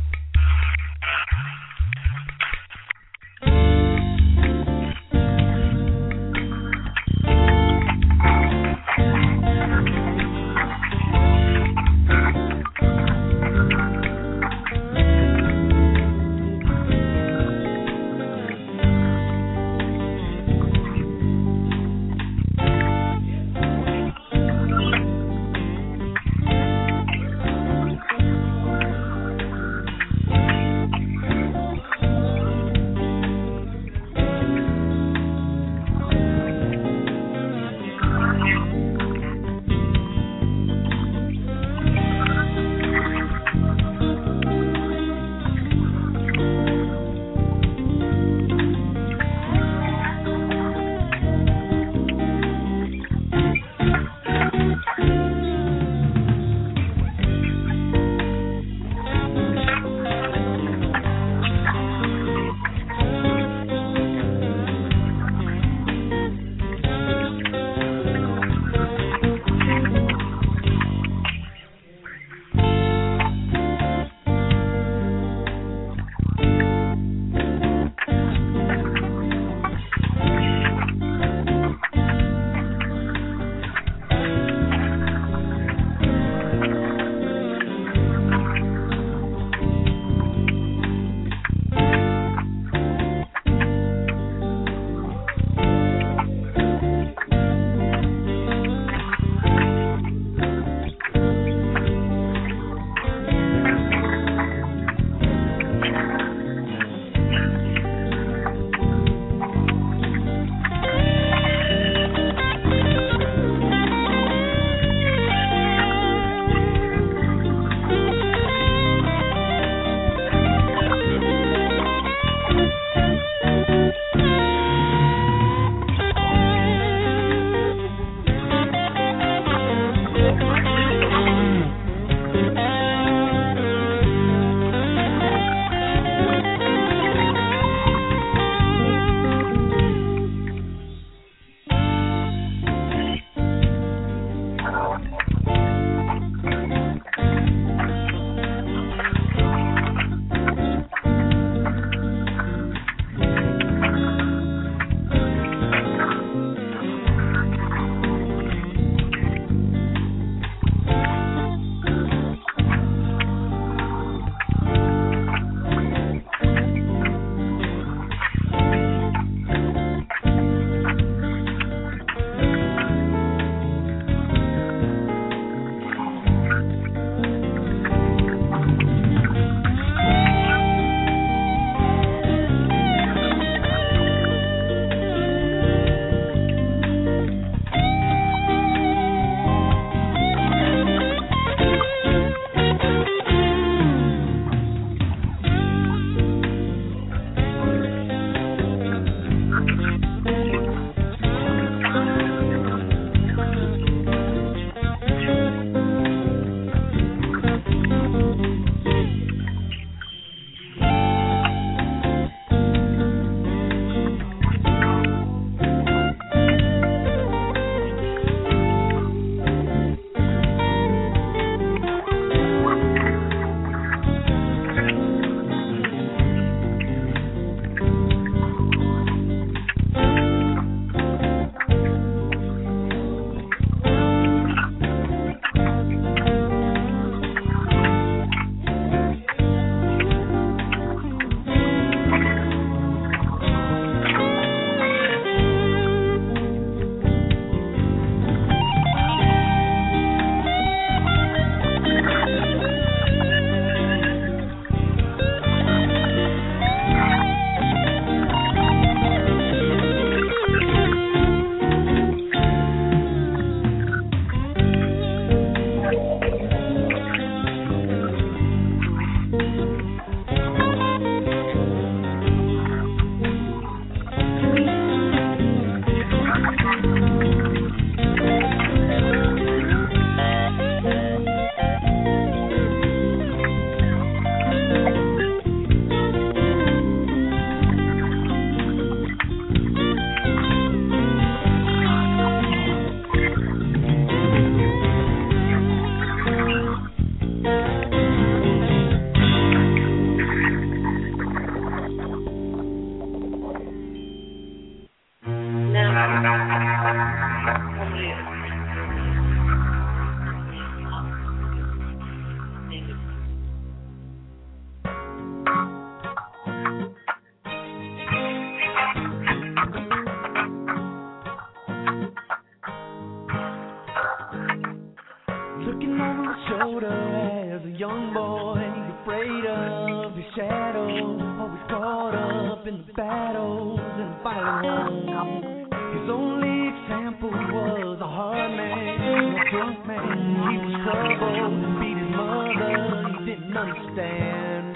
Looking over his shoulder as a young boy, afraid of his shadow, always caught up in the battles and the violence. His only example was a hard man, a drunk man. He was troubled, beat his mother, he didn't understand.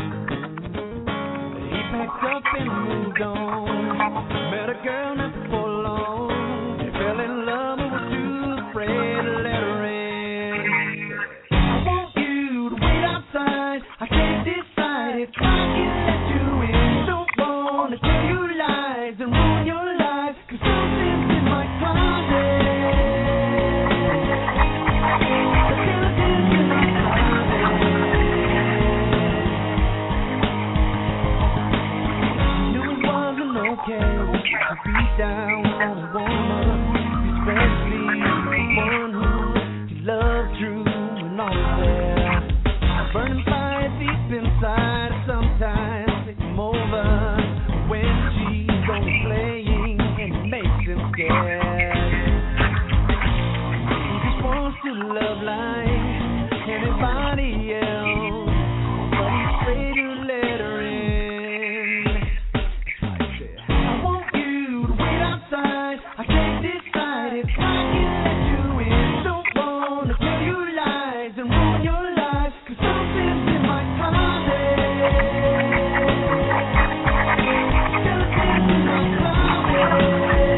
He packed up and moved on, met a girl not before long. They fell in love and were too afraid to let her in. I want you to wait outside, I can't decide if I can let you in. Don't wanna tell you lies and ruin your life, cause something's in my closet. The skeletons in my closet. Knew it wasn't okay to beat down on a woman, especially one who you love true and all there. Burning fire deep inside, sometimes take him over when she's only playing and it makes him scared. He just wants to love like anybody else, but he's afraid to let her in. I want you to wait outside, I can't decide if I can let you in. Don't wanna tell you lies and ruin your life, cause something's in my closet. Skeletons in my closet.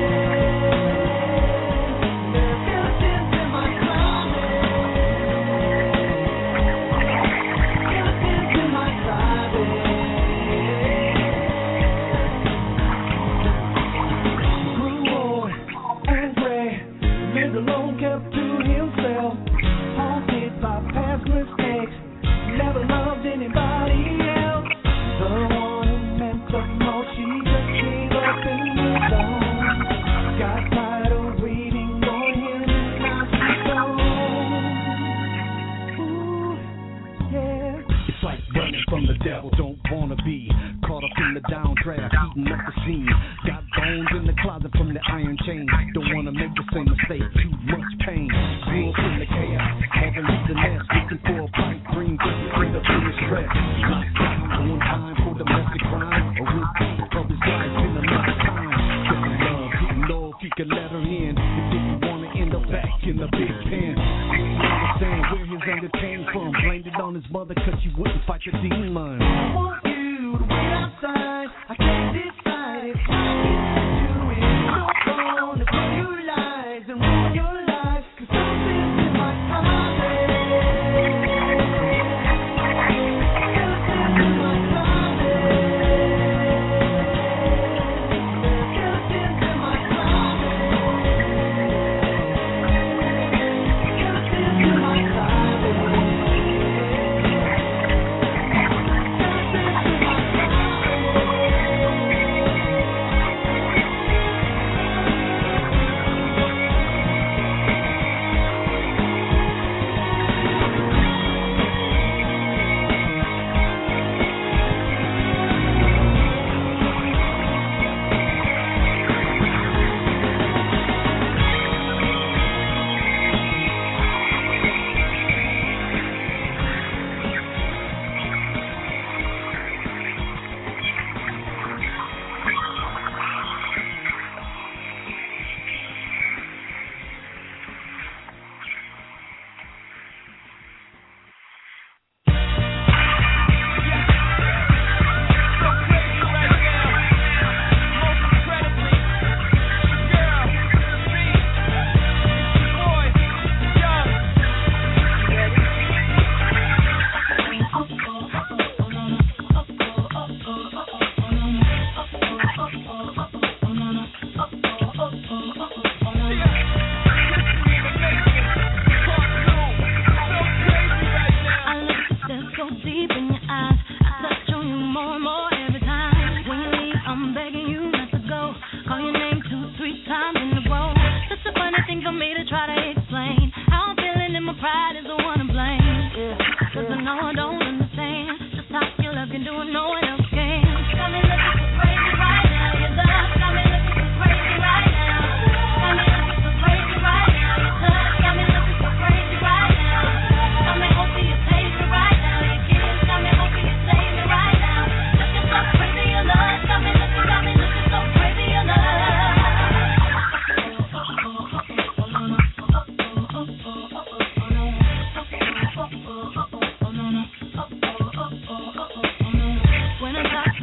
Skeletons in my closet. Skeletons in my closet. Grew old and gray, lived alone, kept to himself, haunted by past mistakes, never loved anybody else. The one who meant the most, she just gave up and moved on. Got tired of waiting on him, now she's gone. Ooh, yeah. It's like running from the devil, don't wanna be caught up in the downdraft, eating up the scene. Got bones in the closet from the iron chain. Don't wanna make the same mistake, too much pain. Grew up in the chaos, haven't reached the nest, looking for a pipe dream, just straight up in the stress. Locked down one time for domestic crime, a repeat of his life in a lifetime. Just love, didn't know if he could let her in, if didn't wanna end up back in the big pen. Didn't understand where his anger came from, blamed it on his mother cause she wouldn't fight the demon. I want you to wait outside, I can't decide if I can let you in. Don't wanna tell you lies and ruin your life, cause something's in my closet. Skeletons in my closet. Skeletons in my closet. Skeletons in my closet. Right now.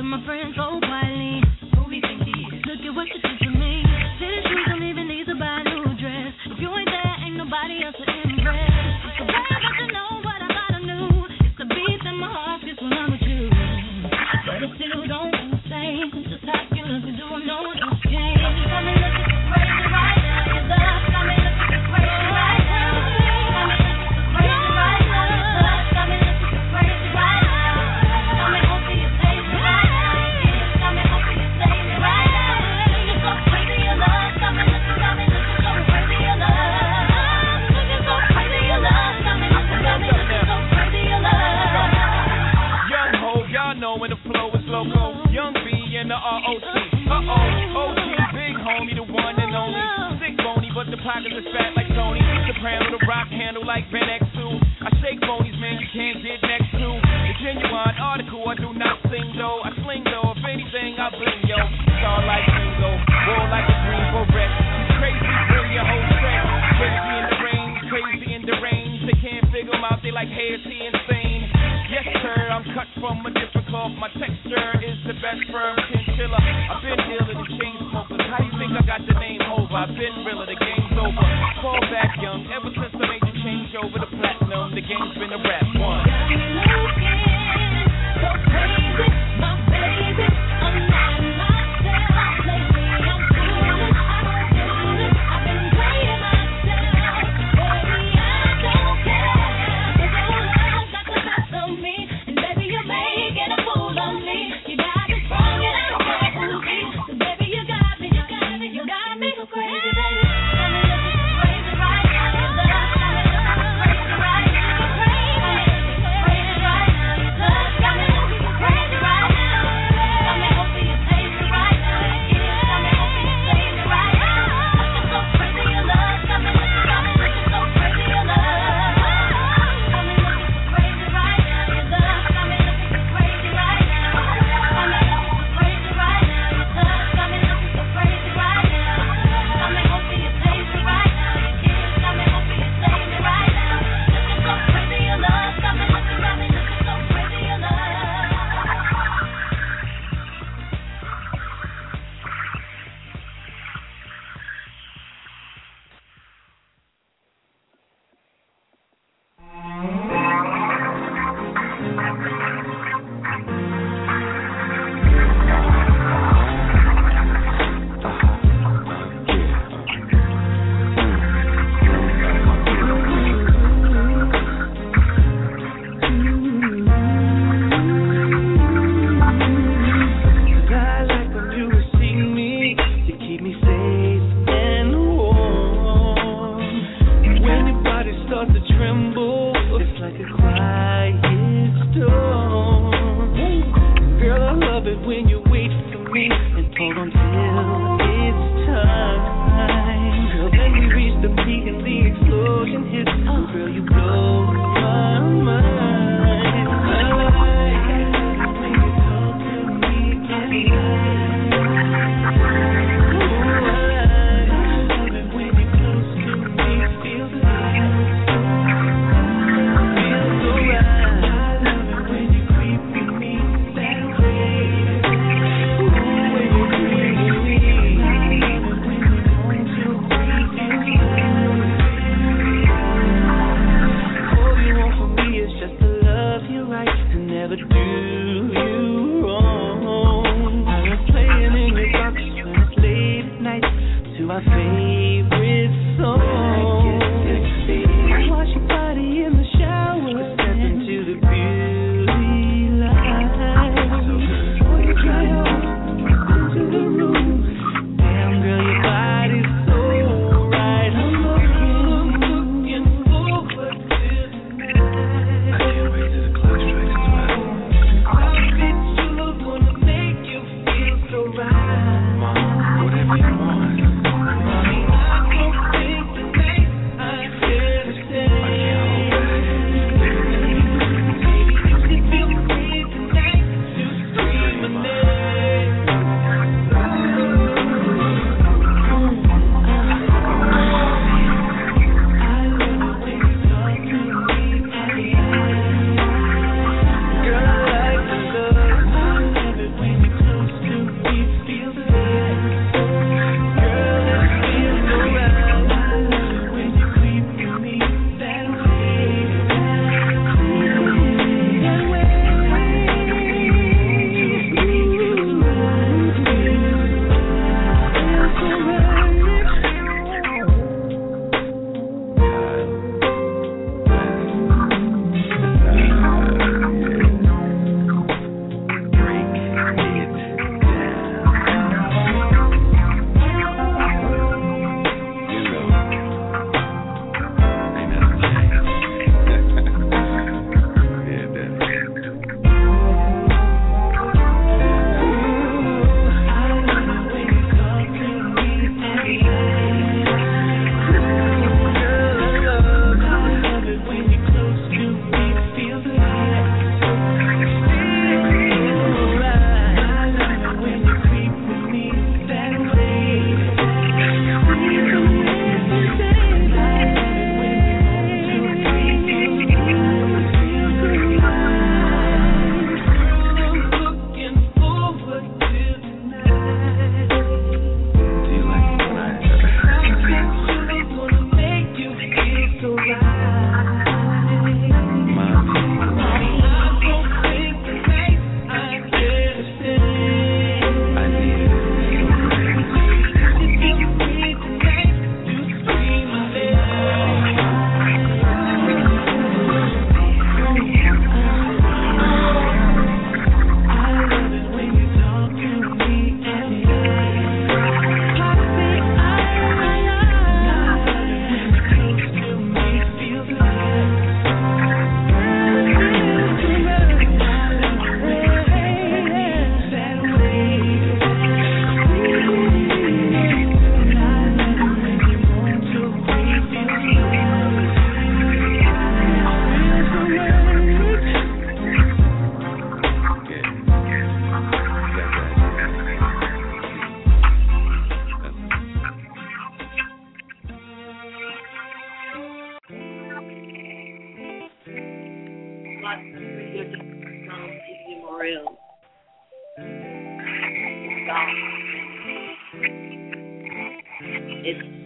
my friends so quietly. Who we think he is? Look at what you did to me. City shoes, I'm even need to buy a new dress. If you ain't there, ain't nobody else to impress. So babe, but you know what I thought I knew. It's the beat in my heart gets when I'm with you. But it still don't say just how you look and do I know what else can. Got me looking so crazy right now. Your love got me looking so crazy right now. Got me looking so crazy right now. Your love got me looking so crazy right now. Got me hoping you save me right now. Got me hoping you save me right now. You're so crazy, your love got me looking, got me looking so crazy, your love. Looking so crazy, your love got me looking, got me looking so crazy, your love. Young ho, y'all know when the flow is loco. Young B and the R O C. Uh-oh, O G, big homie, the one and only. Sick bony, but the pockets is fat like Tony. Soprano, the rock handle like Ben X two. I shake bonies, man, you can't get next to. The genuine article, I do not sing though. I sling though, if anything, I bling yo. Star like Ringo, roll like a green beret. You crazy, bring your whole set. Crazy in the rain, crazy in the range. They can't figure him out, they like, hey, is he insane? Yes, sir, I'm cut from a different cloth. My texture is the best firm chinchilla. I've been dealing with chain smokers. How you think I got the name over? I've been realer, the game's over. Fall back young, ever since I made the change over to platinum, the game's been a rap one. Got me looking so crazy, my baby. I'm not myself lately. I'm feeling, I'm feeling. I've been playing myself, baby. I don't care. 'Cause your love got the best of me, and baby you're making a fool of me. You got me sprung and I don't care who be. 'Cause baby you got me, you got me, you got me so crazy, baby. Got me looking so crazy right now. Your love got me looking so crazy right now. Crazy right now. Your love got me looking so crazy right now. Got me hoping you save me right now. Got me hoping you save me right now. Looking so crazy, your love got me looking, got me looking so crazy, your love. Got me looking so crazy right now. Your love got me looking so crazy right now. Got me looking so crazy right now. Your love got me looking so crazy right now. Got me hoping you save me right now. Got me hoping you save me right now. Looking so crazy, your love got me looking, got me looking so crazy, your love. I like when you receive me to keep me safe and warm. When your body starts to tremble, it's like a quiet storm. Girl, I love it when you wait for me and hold on till it's time. Girl, then we reach the peak and the explosion hits. Girl, you blow my mind. I like it when you talk to me at night. Oh, I love it when you're close to me. Feels right. Feels so right. I love it when Block Radio from Vivian Morel. It's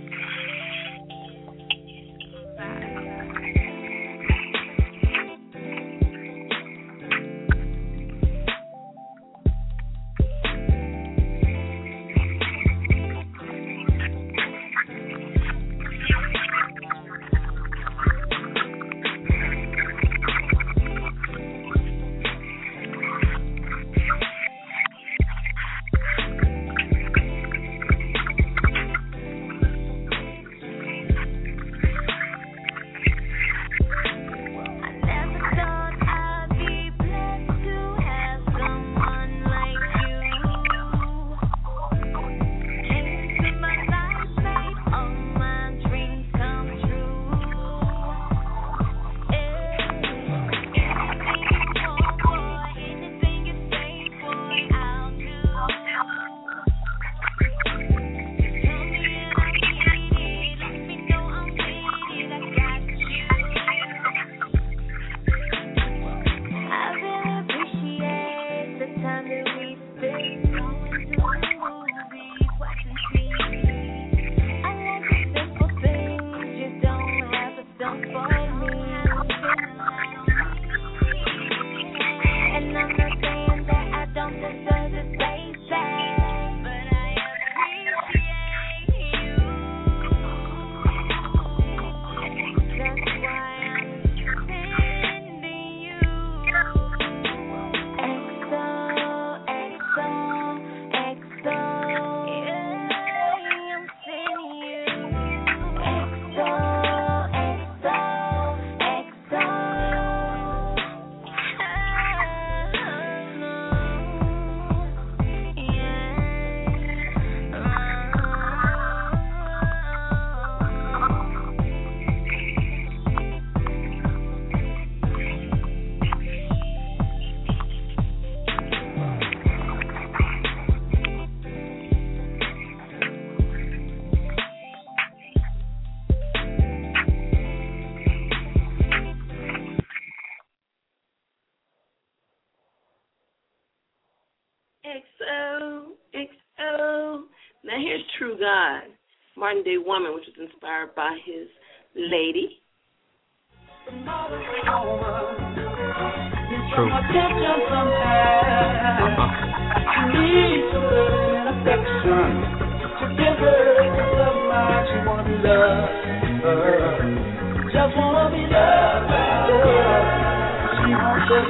X O, X O. Now here's True God, Martin Day Woman, which was inspired by his lady. True. Just wanna be loved. She wants to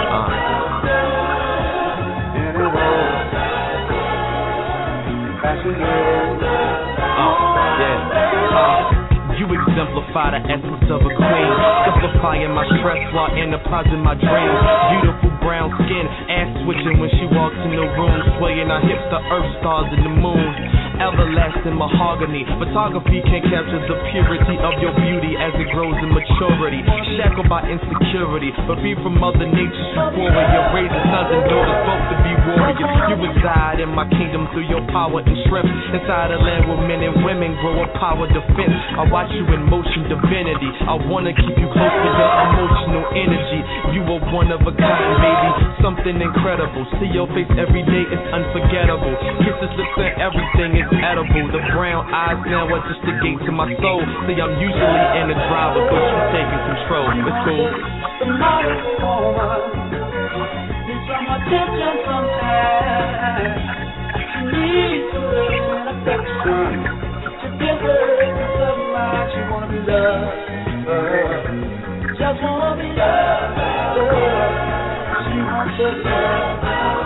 You exemplify the essence of a queen, simplifying my stress while enterprising my dreams. Beautiful brown skin, ass switching when she walks in the room, swaying our hips to earth, stars, and the moon. Everlasting mahogany, photography can't capture the purity of your beauty as it grows in maturity. Shackled by insecurity, but free from Mother Nature's euphoria. Raising sons and daughters both to be warriors. You reside in my kingdom through your power and strength. Inside a land where men and women grow a power defense. I watch you in motion, divinity. I wanna keep you close to the emotional energy. You are one of a kind, baby, something incredible. See your face every day, it's unforgettable. Kisses, lips, and everything is edible. The brown eyes now are just the gate to my soul. See, I'm usually in the driver, but you taking control. It's cool. The modern woman needs some attention sometimes. She needs a little affection to give her a piece of mind. She wanna be loved. Just wanna be loved. She wants to love.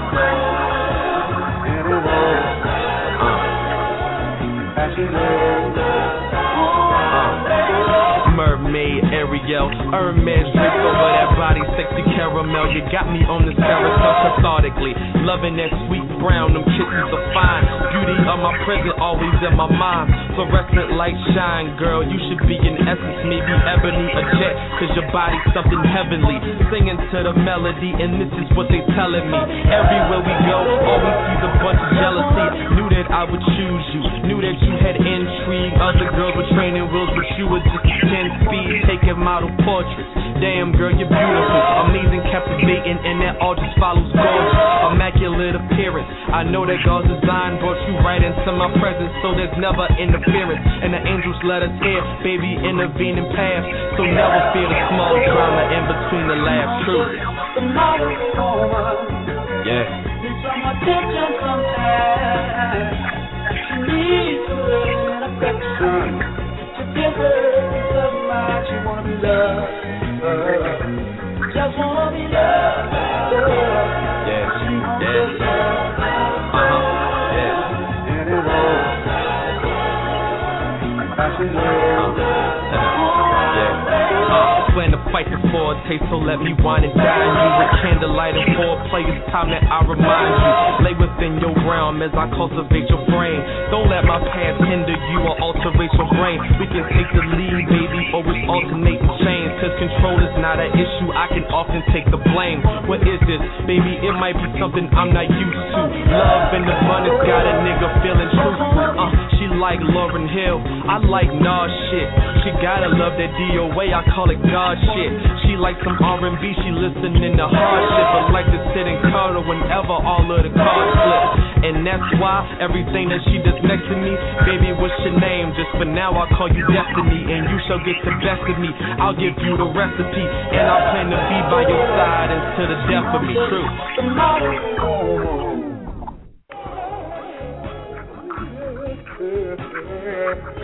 Mermaid, Ariel, Hermes, drip over that body, sexy caramel. You got me on this carousel cathartically, loving that sweet brown, them kisses are fine. Beauty of my present, always in my mind. Fluorescent light shine, girl, you should be in essence, maybe ebony or jet, cause your body's something heavenly. Singing to the melody, and this is what they telling me. Everywhere we go, always sees a bunch of jealousy. Knew that I would choose you, knew that you had intrigue. Other girls were training wheels, but you were just ten speed, taking model portraits. Damn, girl, you're beautiful, amazing, captivating, and that all just follows gorgeous. Immaculate appearance, I know that God's design brought you right into my presence, so there's never interference. And the angels let us hear, baby, intervening path. So never fear the small drama in between the laughs. True. The model woman, yeah. needs some attention sometimes. She needs a little affection to give her peace of mind. She wanna be loved, just wanna be loved. Yeah, she wants yeah. to love. Uh-huh, yeah. And it won't. Uh, plan to fight before it tastes, so let me wine and dine you with candlelight and foreplay. It's time that I remind you, lay within your realm as I cultivate your brain. Don't let my past hinder you or alterate your brain. We can take the lead, baby, or we alternate and change. Cause control is not an issue, I can often take the blame. What is this? Baby, it might be something I'm not used to. Love and abundance got a nigga feeling truthful. Uh, she like Lauryn Hill, I like Nas shit. She gotta love that D O A, I call it God shit. She like some R and B, she listening to hard shit, but like to sit and cuddle whenever all of the cards flip. And that's why everything that she does next to me, baby, what's your name? Just for now I'll call you Destiny, and you shall get the best of me. I'll give you the recipe, and I plan to be by your side until the death of me. True. The model woman.